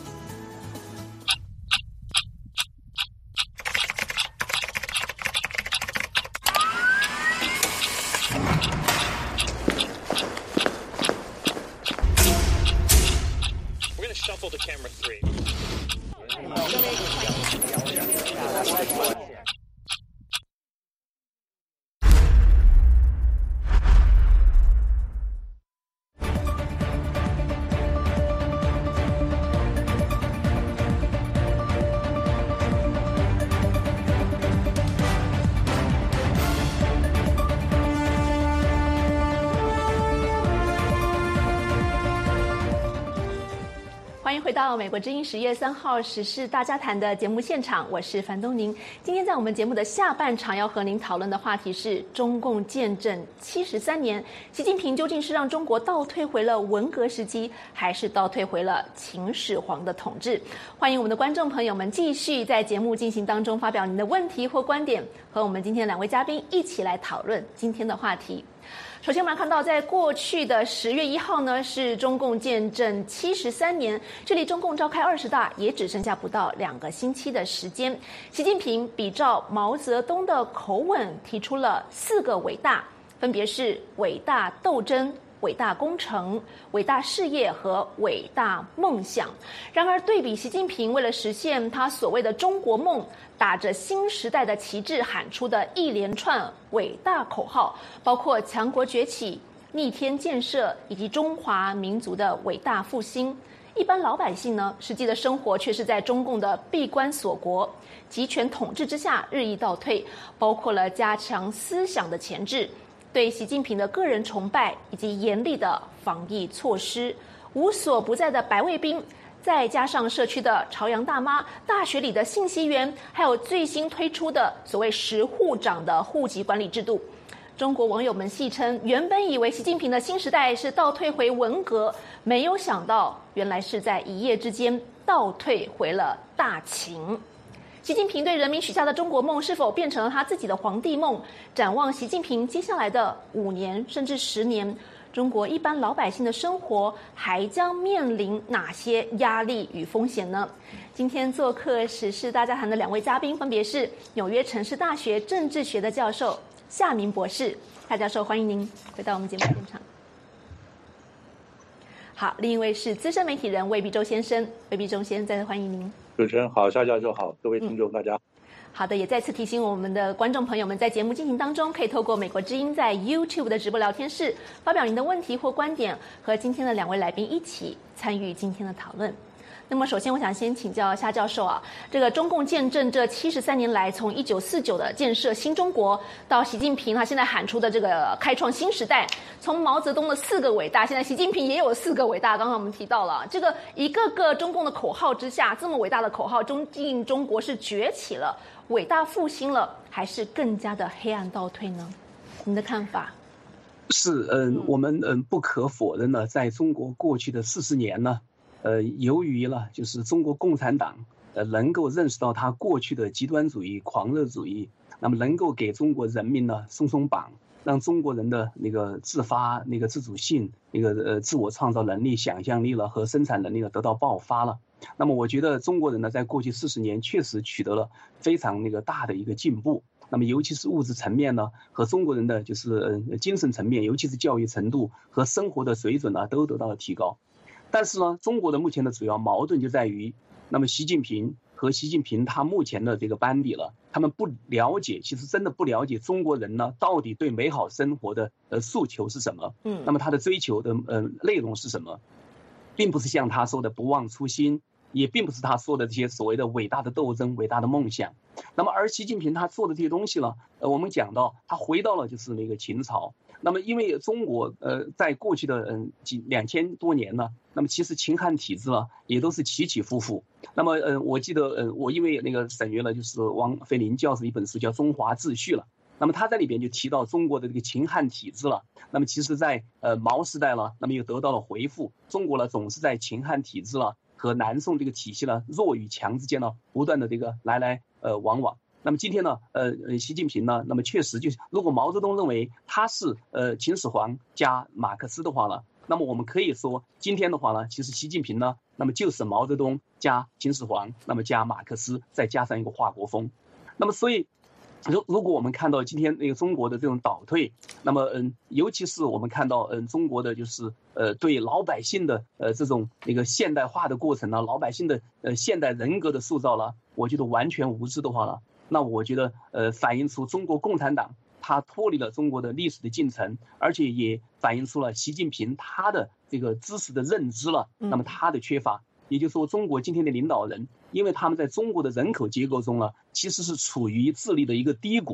Shuffle to camera three. 欢回到美国之音十月三号时事大家谈的节目现场，我是樊东宁。今天在我们节目的下半场要和您讨论的话题是中共建政七十三年，习近平究竟是让中国倒退回了文革时期，还是倒退回了秦始皇的统治？欢迎我们的观众朋友们继续在节目进行当中发表您的问题或观点，和我们今天两位嘉宾一起来讨论今天的话题。首先，我们来看到，在过去的十月一号呢，是中共建政七十三年，距离中共召开二十大也只剩下不到两个星期的时间。习近平比照毛泽东的口吻，提出了四个伟大，分别是伟大斗争、伟大工程、伟大事业和伟大梦想。然而，对比习近平为了实现他所谓的中国梦，打着新时代的旗帜喊出的一连串伟大口号，包括强国崛起、逆天建设以及中华民族的伟大复兴，一般老百姓呢，实际的生活却是在中共的闭关锁国、集权统治之下日益倒退，包括了加强思想的钳制、对习近平的个人崇拜以及严厉的防疫措施，无所不在的白卫兵，再加上社区的朝阳大妈、大学里的信息员，还有最新推出的所谓十户长的户籍管理制度。中国网友们戏称，原本以为习近平的新时代是倒退回文革，没有想到原来是在一夜之间倒退回了大秦。习近平对人民许下的中国梦是否变成了他自己的皇帝梦？展望习近平接下来的五年甚至十年，中国一般老百姓的生活还将面临哪些压力与风险呢？今天做客时事大家谈的两位嘉宾分别是纽约城市大学政治学的教授夏明博士。夏教授，欢迎您回到我们节目现场。好，另一位是资深媒体人魏必洲先生。魏必洲先生，再次欢迎您。 主持人好，夏教授好，各位听众大家。嗯好的，也再次提醒我们的观众朋友们，在节目进行当中，可以透过美国之音在 YouTube 的直播聊天室发表您的问题或观点，和今天的两位来宾一起参与今天的讨论。那么，首先我想先请教夏教授啊，这个中共建政这七十三年来，从一九四九的建设新中国，到习近平他现在喊出的这个开创新时代，从毛泽东的四个伟大，现在习近平也有四个伟大。刚刚我们提到了这个一个个中共的口号之下，这么伟大的口号，究竟中国是崛起了、伟大复兴了，还是更加的黑暗倒退呢？您的看法？ 是，嗯，我们嗯不可否认呢，在中国过去的四十年呢。呃，由于呢，就是中国共产党呃能够认识到他过去的极端主义、狂热主义，那么能够给中国人民呢松松绑，让中国人的那个自发、那个自主性、那个呃自我创造能力、想象力了和生产能力呢得到爆发了。那么我觉得中国人呢，在过去四十年确实取得了非常那个大的一个进步。那么尤其是物质层面呢，和中国人的就是呃精神层面，尤其是教育程度和生活的水准呢，都得到了提高。但是呢，中国的目前的主要矛盾就在于，那么习近平和习近平他目前的这个班底了，他们不了解，其实真的不了解中国人呢到底对美好生活的呃诉求是什么，嗯，那么他的追求的呃内容是什么，并不是像他说的不忘初心，也并不是他说的这些所谓的伟大的斗争、伟大的梦想。那么而习近平他做的这些东西呢，呃，我们讲到他回到了就是那个秦朝。那么因为中国呃在过去的嗯几两千多年呢，那么其实秦汉体制呢也都是起起伏伏。那么呃我记得呃我因为那个审阅了就是王飞林教授一本书叫《中华秩序》了。那么他在里边就提到中国的这个秦汉体制了。那么其实在呃毛时代了，那么又得到了回复。中国呢总是在秦汉体制了和南宋这个体系呢弱与强之间呢不断的这个来来呃往往。那么今天呢，呃，习近平呢，那么确实就是，如果毛泽东认为他是呃秦始皇加马克思的话呢，那么我们可以说，今天的话呢，其实习近平呢，那么就是毛泽东加秦始皇，那么加马克思，再加上一个华国锋。那么所以，如如果我们看到今天那个中国的这种倒退，那么嗯，尤其是我们看到嗯中国的就是呃对老百姓的呃这种那个现代化的过程呢，老百姓的呃现代人格的塑造了，我觉得完全无知的话呢。那我觉得，呃，反映出中国共产党它脱离了中国的历史的进程，而且也反映出了习近平他的这个知识的认知了，那么他的缺乏，也就是说，中国今天的领导人，因为他们在中国的人口结构中呢，其实是处于智力的一个低谷的。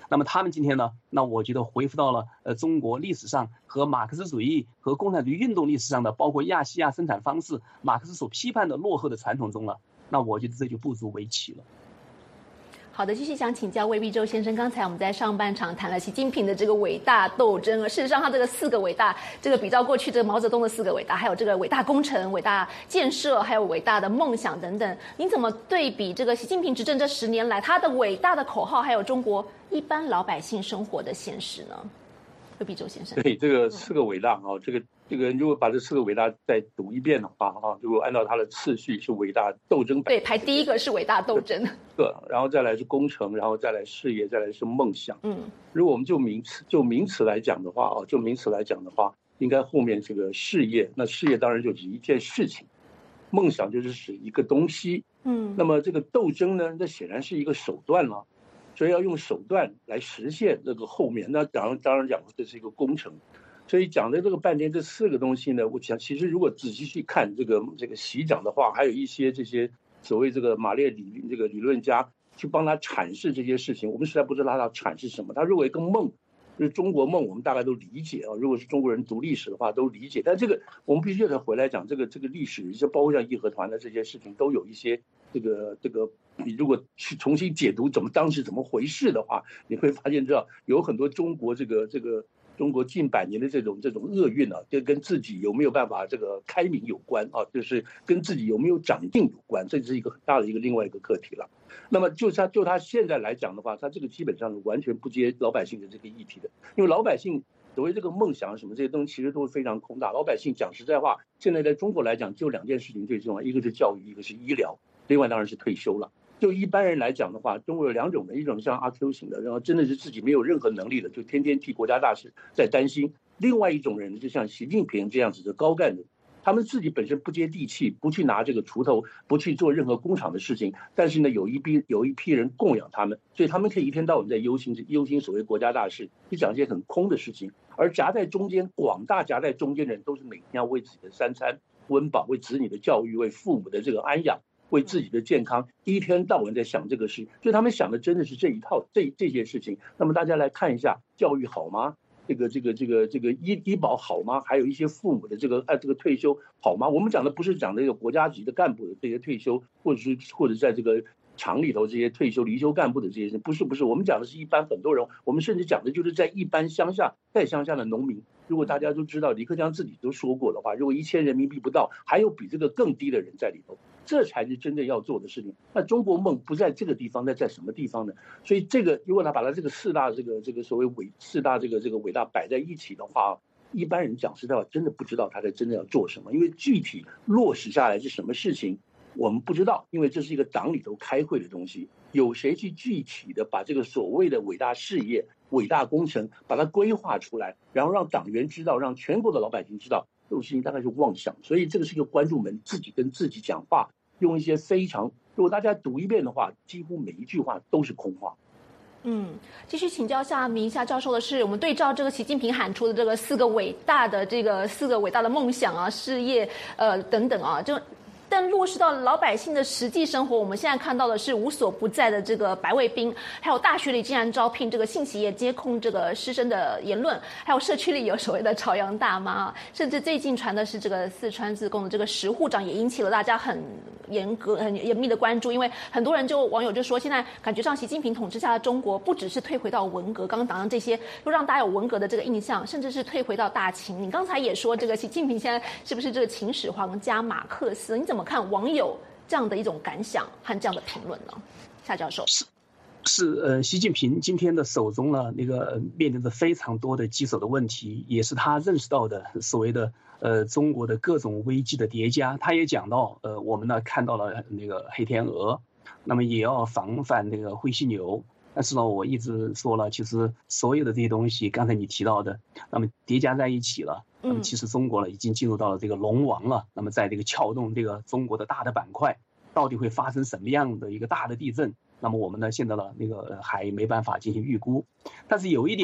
那么他们今天呢，那我觉得恢复到了呃中国历史上和马克思主义和共产主义运动历史上的，包括亚细亚生产方式，马克思所批判的落后的传统中了。那我觉得这就不足为奇了。 好的，继续想请教魏必洲先生。刚才我们在上半场谈了习近平的这个伟大斗争，事实上他这个四个伟大，这个比照过去这个毛泽东的四个伟大，还有这个伟大工程、伟大建设，还有伟大的梦想等等，您怎么对比这个习近平执政这十年来他的伟大的口号，还有中国一般老百姓生活的现实呢？魏必洲先生， 对这个四个伟大啊、哦，这个这个如果把这四个伟大再读一遍的话啊，如果按照它的次序是伟大斗争， 对，排第一个是伟大斗争， 对，然后再来是工程，然后再来事业，再来是梦想。 嗯， 如果我们就名词就名词来讲的话啊，就名词来讲的话，应该后面这个事业，那事业当然就指一件事情，梦想就是指一个东西。 嗯， 那么这个斗争呢，这显然是一个手段了。所以要用手段来实现这个后面，那当然当然讲这是一个工程，所以讲的这个半天这四个东西呢，我想其实如果仔细去看这个这个习讲的话，还有一些这些所谓这个马列理这个理论家去帮他阐释这些事情，我们实在不知道他阐释什么。他认为一个梦，就是中国梦，我们大概都理解啊。如果是中国人读历史的话，都理解。但这个我们必须得回来讲，这个这个历史，就包括像义和团的这些事情，都有一些这个这个。你如果去重新解读怎么当时怎么回事的话，你会发现，知道有很多中国这个这个中国近百年的这种这种厄运啊，就跟自己有没有办法这个开明有关啊，就是跟自己有没有长进有关，这是一个很大的一个另外一个课题了。那么就他就他现在来讲的话，他这个基本上是完全不接老百姓的这个议题的，因为老百姓所谓这个梦想什么这些东西其实都是非常空大。老百姓讲实在话，现在在中国来讲，就两件事情最重要，一个是教育，一个是医疗，另外当然是退休了。就一般人来讲的话，中国有两种人，一种像阿 Q 型的，然后真的是自己没有任何能力的，就天天替国家大事在担心；另外一种人就像习近平这样子的高干的，他们自己本身不接地气，不去拿这个锄头，不去做任何工厂的事情，但是呢，有一批有一批人供养他们，所以他们可以一天到晚在忧心忧心所谓国家大事，去讲一些很空的事情。而夹在中间，广大夹在中间的人都是每天要为自己的三餐温饱，为子女的教育，为父母的这个安养，为自己的健康，一天到晚在想这个事，所以他们想的真的是这一套这这些事情。那么大家来看一下，教育好吗？这个这个这个这个医医保好吗？还有一些父母的这个呃这个退休好吗？我们讲的不是讲这个国家级的干部的这些退休，或者是或者在这个厂里头这些退休离休干部的这些事，不是不是，我们讲的是一般很多人，我们甚至讲的就是在一般乡下在乡下的农民。如果大家都知道，李克强自己都说过的话，如果一千人民币不到，还有比这个更低的人在里头，这才是真正要做的事情。那中国梦不在这个地方，那在什么地方呢？所以这个如果他把他这个四大这个这个所谓伟四大这个这个伟大摆在一起的话，一般人讲实在话，真的不知道他在真正要做什么，因为具体落实下来是什么事情，我们不知道，因为这是一个党里头开会的东西，有谁去具体的把这个所谓的伟大事业、伟大工程把它规划出来，然后让党员知道，让全国的老百姓知道，这种事情大概是妄想。所以这个是一个关注门，自己跟自己讲话，用一些非常，如果大家读一遍的话，几乎每一句话都是空话。 嗯，继续请教下明夏教授的是，我们对照这个习近平喊出的这个四个伟大的这个四个伟大的梦想啊、事业呃等等啊，就。但落实到老百姓的实际生活，我们现在看到的是无所不在的这个白卫兵，还有大学里竟然招聘这个信息业监控这个师生的言论，还有社区里有所谓的朝阳大妈，甚至最近传的是这个四川自贡的这个石户长，也引起了大家很严格、很严密的关注，因为很多人就网友就说，现在感觉上习近平统治下的中国不只是退回到文革，刚刚讲的这些，又让大家有文革的这个印象，甚至是退回到大清。你刚才也说，这个习近平现在是不是这个秦始皇加马克思？你怎么看网友这样的一种感想和这样的评论呢？夏教授是是呃，习近平今天的手中呢，那个面临着非常多的棘手的问题，也是他认识到的所谓的呃中国的各种危机的叠加。他也讲到，呃，我们呢看到了那个黑天鹅，那么也要防范那个灰犀牛。但是呢，我一直说了，其实所有的这些东西，刚才你提到的，那么叠加在一起了。那么其实中国呢已经进入到了这个龙王了。那么在这个撬动这个中国的大的板块，到底会发生什么样的一个大的地震？那么我们呢现在呢那个还没办法进行预估。但是有一点，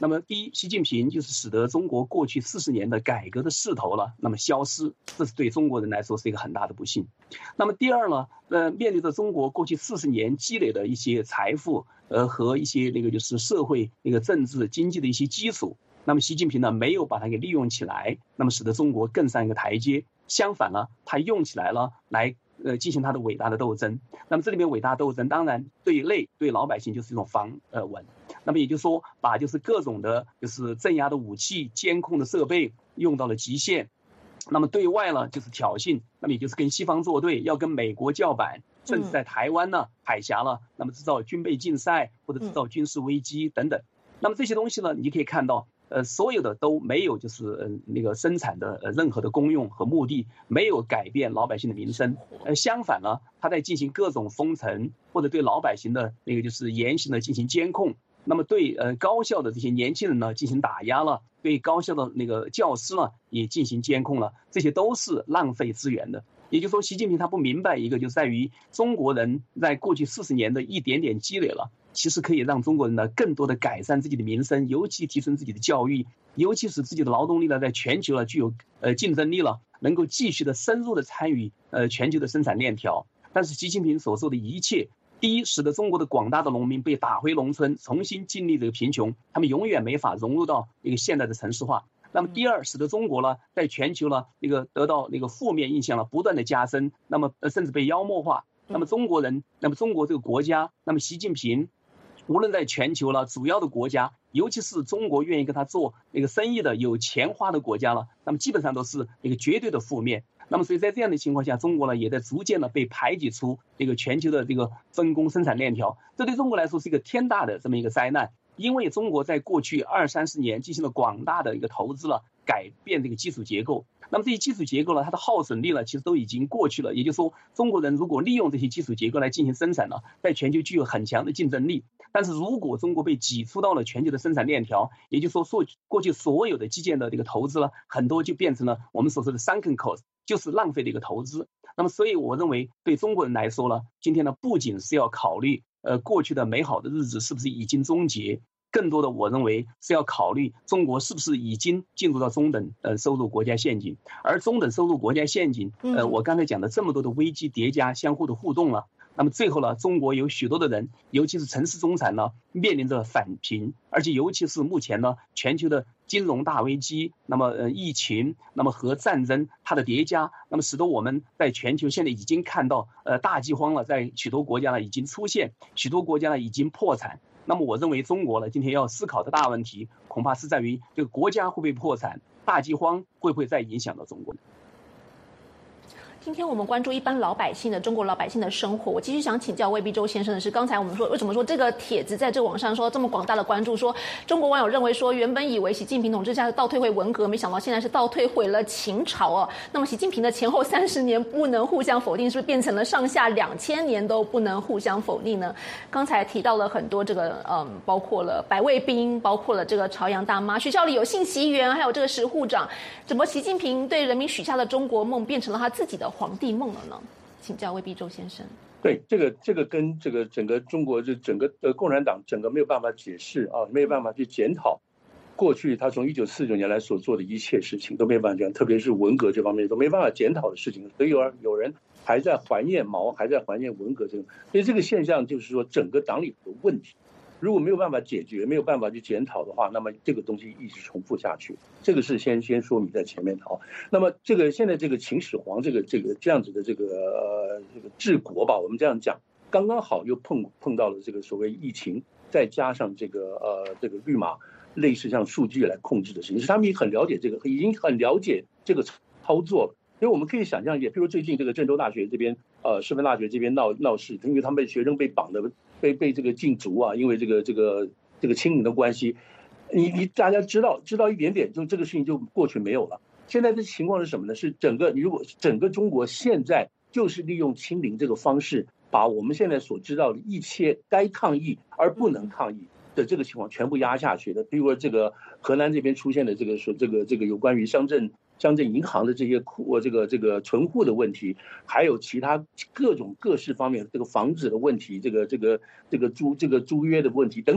那么第一，习近平就是使得中国过去四十年的改革的势头了，那么消失，这是对中国人来说是一个很大的不幸。那么第二呢，呃，面对着中国过去四十年积累的一些财富，呃和一些那个就是社会那个政治经济的一些基础，那么习近平呢没有把它给利用起来，那么使得中国更上一个台阶。相反呢，他用起来了来呃进行他的伟大的斗争。那么这里面伟大斗争当然对内对老百姓就是一种防呃稳。那么也就是说，把就是各种的就是镇压的武器、监控的设备用到了极限。那么对外呢就是挑衅，那么也就是跟西方作对，要跟美国叫板，甚至在台湾呢海峡了，那么制造军备竞赛或者制造军事危机等等。那么这些东西呢，你可以看到。呃，所有的都没有就是呃那个生产的呃任何的功用和目的，没有改变老百姓的民生。呃，相反呢，他在进行各种封城或者对老百姓的那个就是严刑的进行监控。那么对呃高校的这些年轻人呢进行打压了，对高校的那个教师呢也进行监控了，这些都是浪费资源的。也就是说，习近平他不明白一个，就在于中国人在过去四十年的一点点积累了。其实可以让中国人呢更多的改善自己的民生，尤其提升自己的教育，尤其使自己的劳动力呢在全球呢具有呃竞争力了，能够继续的深入的参与呃全球的生产链条。但是习近平所做的一切，第一，使得中国的广大的农民被打回农村，重新经历这个贫穷，他们永远没法融入到一个现代的城市化。那么第二，使得中国呢在全球呢那个得到那个负面印象了不断的加深，那么甚至被妖魔化。那么中国人，那么中国这个国家，那么习近平。无论在全球了，主要的国家，尤其是中国愿意跟他做那个生意的有钱花的国家了，那么基本上都是那个绝对的负面。那么所以在这样的情况下，中国呢也在逐渐的被排挤出这个全球的这个分工生产链条，这对中国来说是一个天大的这么一个灾难。因为中国在过去二三十年进行了广大的一个投资了，改变这个基础结构。那么这些基础结构呢，它的耗损率呢，其实都已经过去了。也就是说，中国人如果利用这些基础结构来进行生产呢，在全球具有很强的竞争力。但是如果中国被挤出到了全球的生产链条，也就是说，过去所有的基建的这个投资呢，很多就变成了我们所说的 sunken cost， 就是浪费的一个投资。那么，所以我认为对中国人来说呢，今天呢，不仅是要考虑呃过去的美好的日子是不是已经终结。更多的，我认为是要考虑中国是不是已经进入到中等呃收入国家陷阱，而中等收入国家陷阱，呃，我刚才讲的这么多的危机叠加、相互的互动了，那么最后呢，中国有许多的人，尤其是城市中产呢，面临着返贫，而且尤其是目前呢，全球的金融大危机，那么呃疫情，那么和战争它的叠加，那么使得我们在全球现在已经看到呃大饥荒了，在许多国家呢已经出现，许多国家呢已经破产。那么我认为中国呢，今天要思考的大问题，恐怕是在于这个国家会不会破产，大饥荒会不会再影响到中国。 今天我们关注一般老百姓的中国老百姓的生活，我继续想请教魏必洲先生的是，刚才我们说为什么说这个帖子在这个网上说这么广大的关注，说中国网友认为说，原本以为习近平统治下是倒退回文革，没想到现在是倒退回了秦朝哦。那么习近平的前后三十年不能互相否定，是不是变成了上下两千年都不能互相否定呢？刚才提到了很多这个嗯，包括了白卫兵，包括了这个朝阳大妈，学校里有信息员，还有这个十户长，怎么习近平对人民许下的中国梦变成了他自己的皇帝梦了呢？请教魏必洲先生。 对，这个这个跟这个整个中国这整个呃共产党整个没有办法解释啊，没有办法去检讨过去他从一九四九年来所做的一切事情都没有办法讲，特别是文革这方面都没办法检讨的事情，所以有有人还在怀念毛，还在怀念文革这个，所以这个现象就是说整个党里的问题。如果没有办法解决，没有办法去检讨的话，那么这个东西一直重复下去，这个是先先说明在前面的啊。那么这个现在这个秦始皇这个这个这样子的这个呃这个治国吧，我们这样讲，刚刚好又碰碰到了这个所谓疫情，再加上这个呃这个绿码类似像数据来控制的事情，是他们也很了解这个，已经很了解这个操作了。所以我们可以想象一下，比如最近这个郑州大学这边，呃，师范大学这边闹闹事，因为他们被学生被绑的，被被这个禁足啊，因为这个这个这个清零的关系，你你大家知道知道一点点，就这个事情就过去没有了。现在的情况是什么呢？是整个你如果整个中国现在就是利用清零这个方式，把我们现在所知道的一切该抗议而不能抗议的这个情况全部压下去的。比如说这个河南这边出现的这个说这个这个有关于乡镇。乡镇银行的这些库，这个这个存户的问题，还有其他各种各式方面这个房子的问题，这个这个这个租这个租约的问题等等，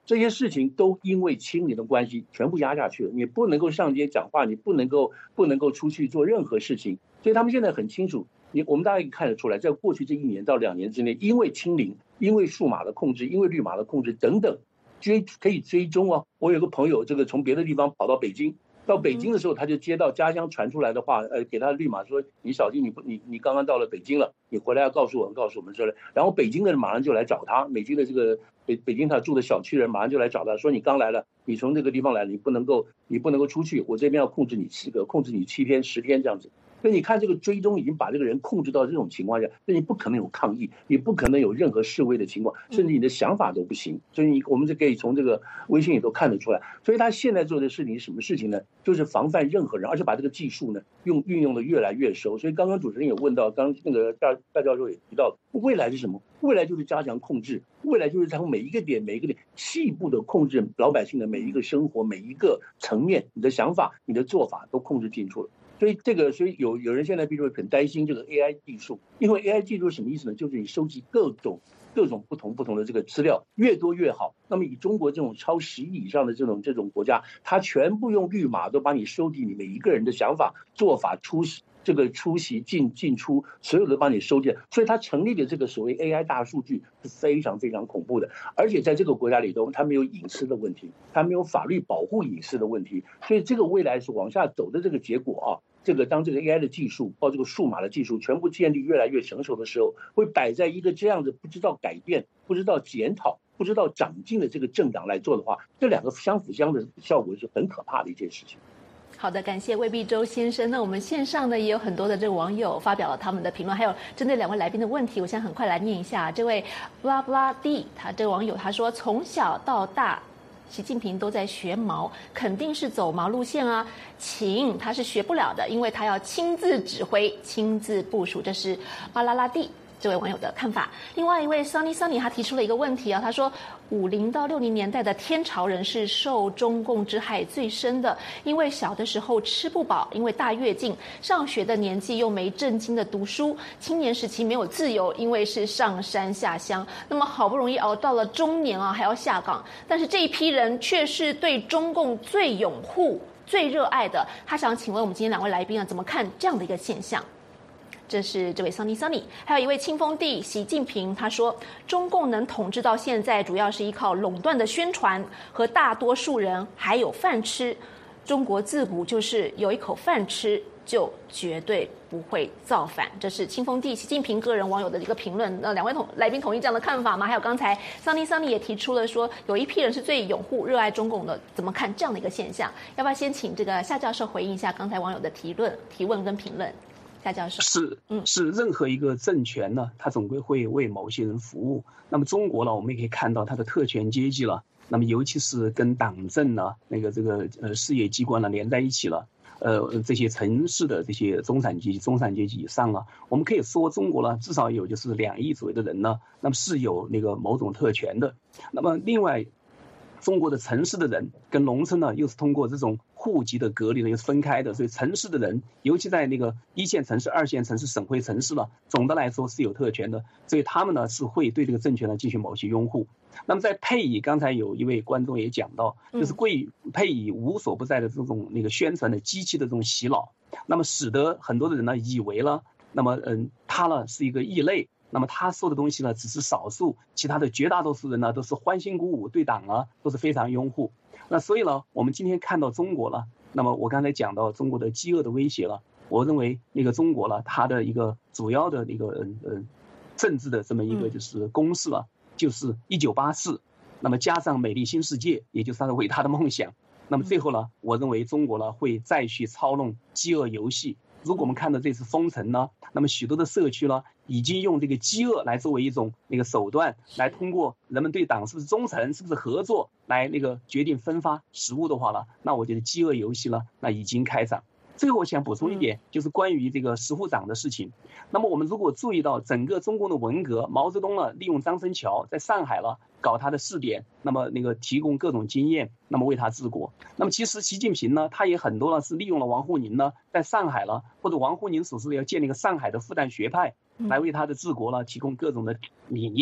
这些事情都因为清零的关系全部压下去了。你不能够上街讲话，你不能够不能够出去做任何事情。所以他们现在很清楚，你我们大家可以看得出来，在过去这一年到两年之内，因为清零，因为数码的控制，因为绿码的控制等等，追可以追踪哦。我有个朋友，这个从别的地方跑到北京。到北京的时候，他就接到家乡传出来的话，呃，给他绿码说，你小弟，你不，你你刚刚到了北京了，你回来要告诉我们，告诉我们这里。然后北京的人马上就来找他，北京的这个北北京他住的小区人马上就来找他，说你刚来了，你从这个地方来了，你不能够你不能够出去，我这边要控制你七个，控制你七天十天这样子。所以你看这个追踪已经把这个人控制到这种情况下，那你不可能有抗议，你不可能有任何示威的情况，甚至你的想法都不行。所以你我们就可以从这个微信里都看得出来。所以他现在做的事情是什么事情呢？就是防范任何人，而且把这个技术呢用运用的越来越熟。所以刚刚主持人也问到，刚刚那个大大教授也提到，未来是什么？未来就是加强控制，未来就是从每一个点每一个点细部的控制老百姓的每一个生活每一个层面，你的想法你的做法都控制进去了。所以这个，所以有有人现在比如说很担心这个 A I 技术，因为 A I 技术是什么意思呢？就是你收集各种各种不同不同的这个资料，越多越好。那么以中国这种超十亿以上的这种这种国家，它全部用绿码都帮你收集你每一个人的想法、做法、出席这个出席进进出，所有都帮你收集。所以它成立的这个所谓 A I 大数据是非常非常恐怖的，而且在这个国家里头，它没有隐私的问题，它没有法律保护隐私的问题，所以这个未来是往下走的这个结果啊。这个当这个 A I 的技术，包括这个数码的技术全部建立越来越成熟的时候，会摆在一个这样子不知道改变、不知道检讨、不知道长进的这个政党来做的话，这两个相辅相的效果是很可怕的一件事情。 好的，感谢魏必洲先生。那我们线上呢也有很多的这个网友发表了他们的评论，还有针对两位来宾的问题，我想很快来念一下。这位布拉布拉蒂，他这个网友他说，从小到大习近平都在学毛，肯定是走毛路线啊。请他是学不了的，因为他要亲自指挥、亲自部署。这是巴拉拉蒂这位网友的看法。另外一位 Sunny Sunny 他提出了一个问题啊，他说五零到六零年代的天朝人是受中共之害最深的，因为小的时候吃不饱，因为大跃进，上学的年纪又没正经的读书，青年时期没有自由，因为是上山下乡，那么好不容易熬到了中年啊，还要下岗，但是这一批人却是对中共最拥护、最热爱的。他想请问我们今天两位来宾啊，怎么看这样的一个现象？这是这位 Sunny Sunny， 还有一位清风帝习近平，他说中共能统治到现在，主要是依靠垄断的宣传和大多数人还有饭吃。中国自古就是有一口饭吃，就绝对不会造反。这是清风帝习近平个人网友的一个评论。那两位同来宾同意这样的看法吗？还有刚才 Sunny Sunny 也提出了说，有一批人是最拥护、热爱中共的，怎么看这样的一个现象？要不要先请这个夏教授回应一下刚才网友的提论、提问跟评论？夏教授是，嗯，是任何一个政权呢，它总归会为某些人服务。那么中国呢，我们也可以看到它的特权阶级了。那么尤其是跟党政呢，那个这个呃事业机关呢连在一起了。呃，这些城市的这些中产阶级、中产阶级以上了，我们可以说中国呢至少有就是两亿左右的人呢，那么是有那个某种特权的。那么另外，中国的城市的人跟农村呢又是通过这种户籍的隔离呢又是分开的，所以城市的人，尤其在那个一线城市、二线城市、省会城市呢，总的来说是有特权的，所以他们呢是会对这个政权呢进行某些拥护。那么在配以，刚才有一位观众也讲到，就是贵配以无所不在的这种那个宣传的机器的这种洗脑，那么使得很多的人呢以为了，那么嗯他呢是一个异类，那么他说的东西呢只是少数，其他的绝大多数人呢都是欢欣鼓舞，对党啊都是非常拥护。那所以呢，我们今天看到中国了，那么我刚才讲到中国的饥饿的威胁了，我认为那个中国了，它的一个主要的一个嗯嗯政治的这么一个就是公式了，就是一九八四，那么加上美丽新世界，也就是他的伟大的梦想。那么最后呢，我认为中国呢会再去操弄饥饿游戏。如果我们看到这次封城呢，那么许多的社区呢，已经用这个饥饿来作为一种那个手段，来通过人们对党是不是忠诚、是不是合作，来那个决定分发食物的话呢，那我觉得饥饿游戏呢，那已经开展。最后我想补充一点，就是关于这个十户长的事情。那么我们如果注意到整个中共的文革，毛泽东呢利用张春桥在上海了搞他的试点，那么那个提供各种经验，那么为他治国。那么其实习近平呢，他也很多呢是利用了王沪宁呢在上海了，或者王沪宁所说的要建立一个上海的复旦学派，来为他的治国呢提供各种的理念。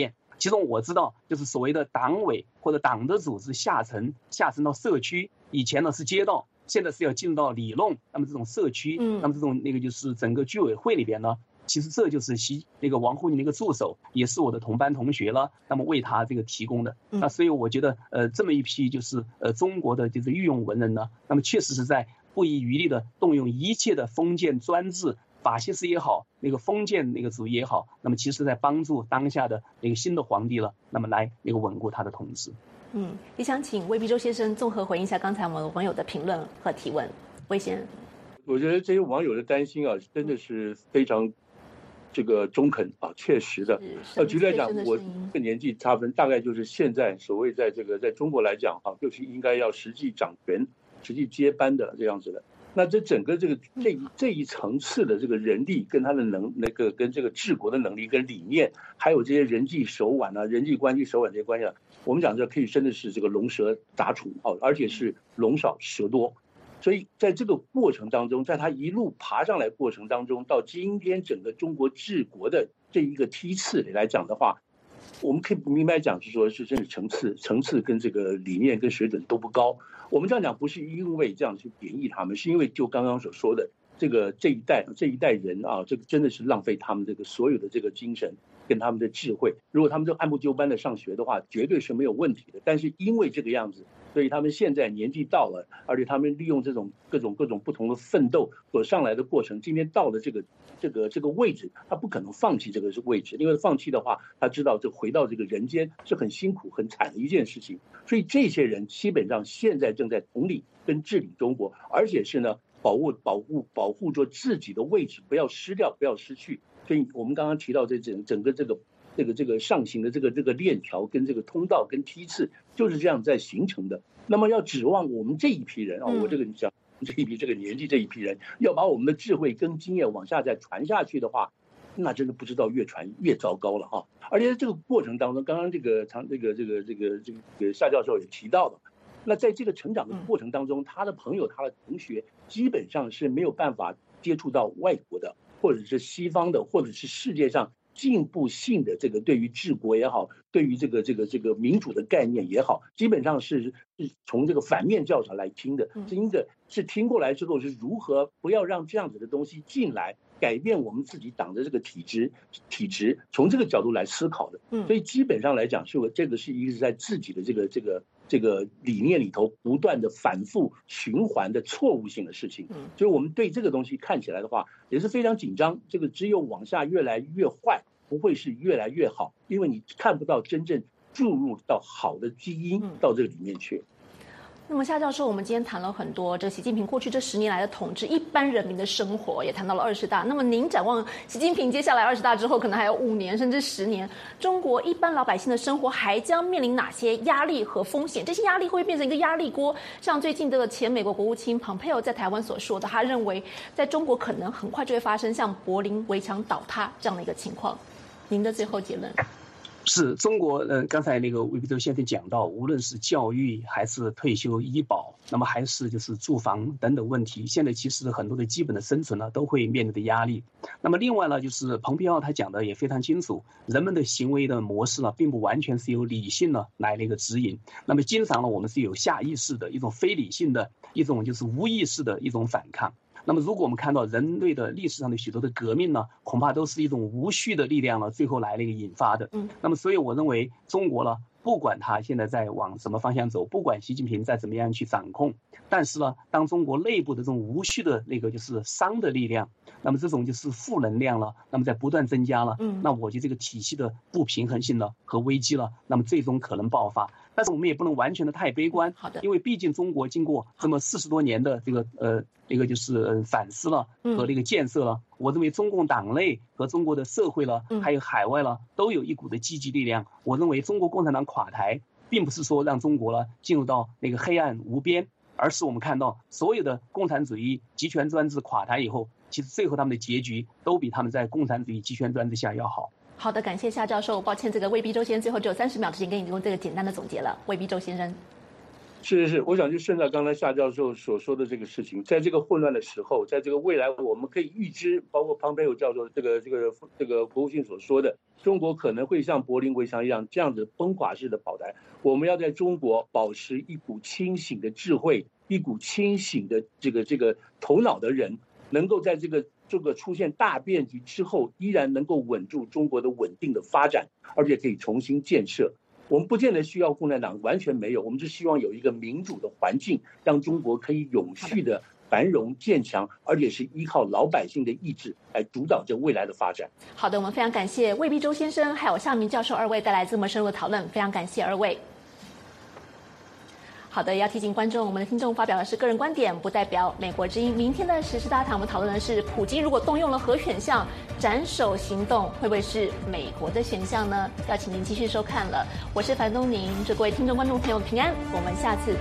其中我知道，就是所谓的党委或者党的组织下沉，下沉到社区，以前呢是街道，现在是要进入到里弄，那么这种社区，嗯，那么这种那个就是整个居委会里边呢，其实这就是习那个王沪宁的一个助手，也是我的同班同学了，那么为他这个提供的，那所以我觉得，呃，这么一批就是呃中国的就是御用文人呢，那么确实是在不遗余力的动用一切的封建专制。法西斯也好，那个封建那个主义也好，那么其实在帮助当下的那个新的皇帝了，那么来那个稳固他的统治。 嗯，也想请魏必洲先生综合回应一下刚才我们网友的评论和提问。魏先生， 我觉得这些网友的担心啊，真的是非常这个中肯啊，确实的。呃，举例来讲，我这个年纪差分大概就是现在所谓在这个在中国来讲啊，就是应该要实际掌权、实际接班的这样子的。那这整个这个这一这一层次的这个人力跟他的能那个跟这个治国的能力跟理念，还有这些人际手腕啊、人际关系手腕这些关系啊，我们讲这可以真的是这个龙蛇杂处啊，而且是龙少蛇多。所以在这个过程当中，在他一路爬上来过程当中，到今天整个中国治国的这一个梯次里来讲的话，我们可以明白讲是说，是真是层次层次跟这个理念跟水准都不高。我们这样讲不是因为这样去贬义他们，是因为就刚刚所说的这个这一代这一代人啊，这个真的是浪费他们这个所有的这个精神跟他们的智慧。如果他们就按部就班的上学的话，绝对是没有问题的。但是因为这个样子，所以他们现在年纪到了，而且他们利用这种各种各种不同的奋斗所上来的过程，今天到了这个这个这个位置，他不可能放弃这个位置，因为放弃的话，他知道这回到这个人间是很辛苦很惨的一件事情。所以这些人基本上现在正在统领跟治理中国，而且是呢保护保护保护着自己的位置，不要失掉，不要失去。所以我们刚刚提到这整整个这个这个这个上行的这个这个链条跟这个通道跟梯次就是这样在形成的。那么要指望我们这一批人啊，我这个讲这一批这个年纪这一批人要把我们的智慧跟经验往下再传下去的话，那真的不知道越传越糟糕了哈。而且在这个过程当中，刚刚这个常这个这个这个这个夏教授也提到了，那在这个成长的过程当中，他的朋友他的同学基本上是没有办法接触到外国的，或者是西方的，或者是世界上进步性的这个对于治国也好，对于这个这个这个民主的概念也好，基本上是是从这个反面教材来听的，听的是听过来之后是如何不要让这样子的东西进来，改变我们自己党的这个体制体制，从这个角度来思考的。所以基本上来讲，是这个是一直在自己的这个这个这个理念里头不断的反复循环的错误性的事情。所以我们对这个东西看起来的话也是非常紧张，这个只有往下越来越坏，不会是越来越好，因为你看不到真正注入到好的基因到这个里面去。 那么夏教授，我们今天谈了很多这个习近平过去这十年来的统治，一般人民的生活，也谈到了二十大。那么您展望习近平接下来二十大之后，可能还有五年甚至十年，中国一般老百姓的生活还将面临哪些压力和风险？这些压力会不会变成一个压力锅？像最近这个前美国国务卿蓬佩奥在台湾所说的，他认为在中国可能很快就会发生像柏林围墙倒塌这样的一个情况。您的最后结论？ 是中国，呃，刚才那个魏必洲先生讲到，无论是教育还是退休医保，那么还是就是住房等等问题，现在其实很多的基本的生存呢都会面临的压力。那么另外呢，就是蓬佩奥他讲的也非常清楚，人们的行为的模式呢，并不完全是由理性呢来那个指引。那么经常呢，我们是有下意识的一种非理性的一种就是无意识的一种反抗。那么如果我们看到人类的历史上的许多的革命呢，恐怕都是一种无序的力量呢，最后来了一个引发的。嗯，那么所以我认为中国呢，不管他现在在往什么方向走，不管习近平在怎么样去掌控，但是呢，当中国内部的这种无序的那个就是商的力量，那么这种就是负能量了，那么在不断增加了，嗯，那我觉得这个体系的不平衡性了和危机了，那么最终可能爆发。但是我们也不能完全的太悲观，好的，因为毕竟中国经过这么四十多年的这个呃一个就是呃反思了和那个建设了，我认为中共党内和中国的社会了，还有海外了，都有一股的积极力量。我认为中国共产党垮台，并不是说让中国了进入到那个黑暗无边，而是我们看到所有的共产主义集权专制垮台以后，其实最后他们的结局都比他们在共产主义集权专制下要好。 好的，感谢夏教授。抱歉，这个魏必洲先生最后只有三十秒的时间给你提供这个简单的总结了。魏必洲先生。 是是是，我想就顺着刚才夏教授所说的这个事情，在这个混乱的时候，在这个未来，我们可以预知，包括庞培友教授这个这个这个国务卿所说的，中国可能会像柏林围墙一样这样子崩垮式的倒台。我们要在中国保持一股清醒的智慧，一股清醒的这个这个头脑的人，能够在这个这个出现大变局之后，依然能够稳住中国的稳定的发展，而且可以重新建设。我们不见得需要共产党，完全没有，我们只希望有一个民主的环境，让中国可以永续的繁荣建强，而且是依靠老百姓的意志来主导着未来的发展。 好的，我们非常感谢魏必洲先生还有夏明教授二位带来这么深入的讨论，非常感谢二位。好的，也要提醒观众，我们的听众发表的是个人观点，不代表美国之音。明天的时事大谈，我们讨论的是普京如果动用了核选项，斩首行动会不会是美国的选项呢？要请您继续收看了。我是樊东宁，祝各位听众观众朋友平安，我们下次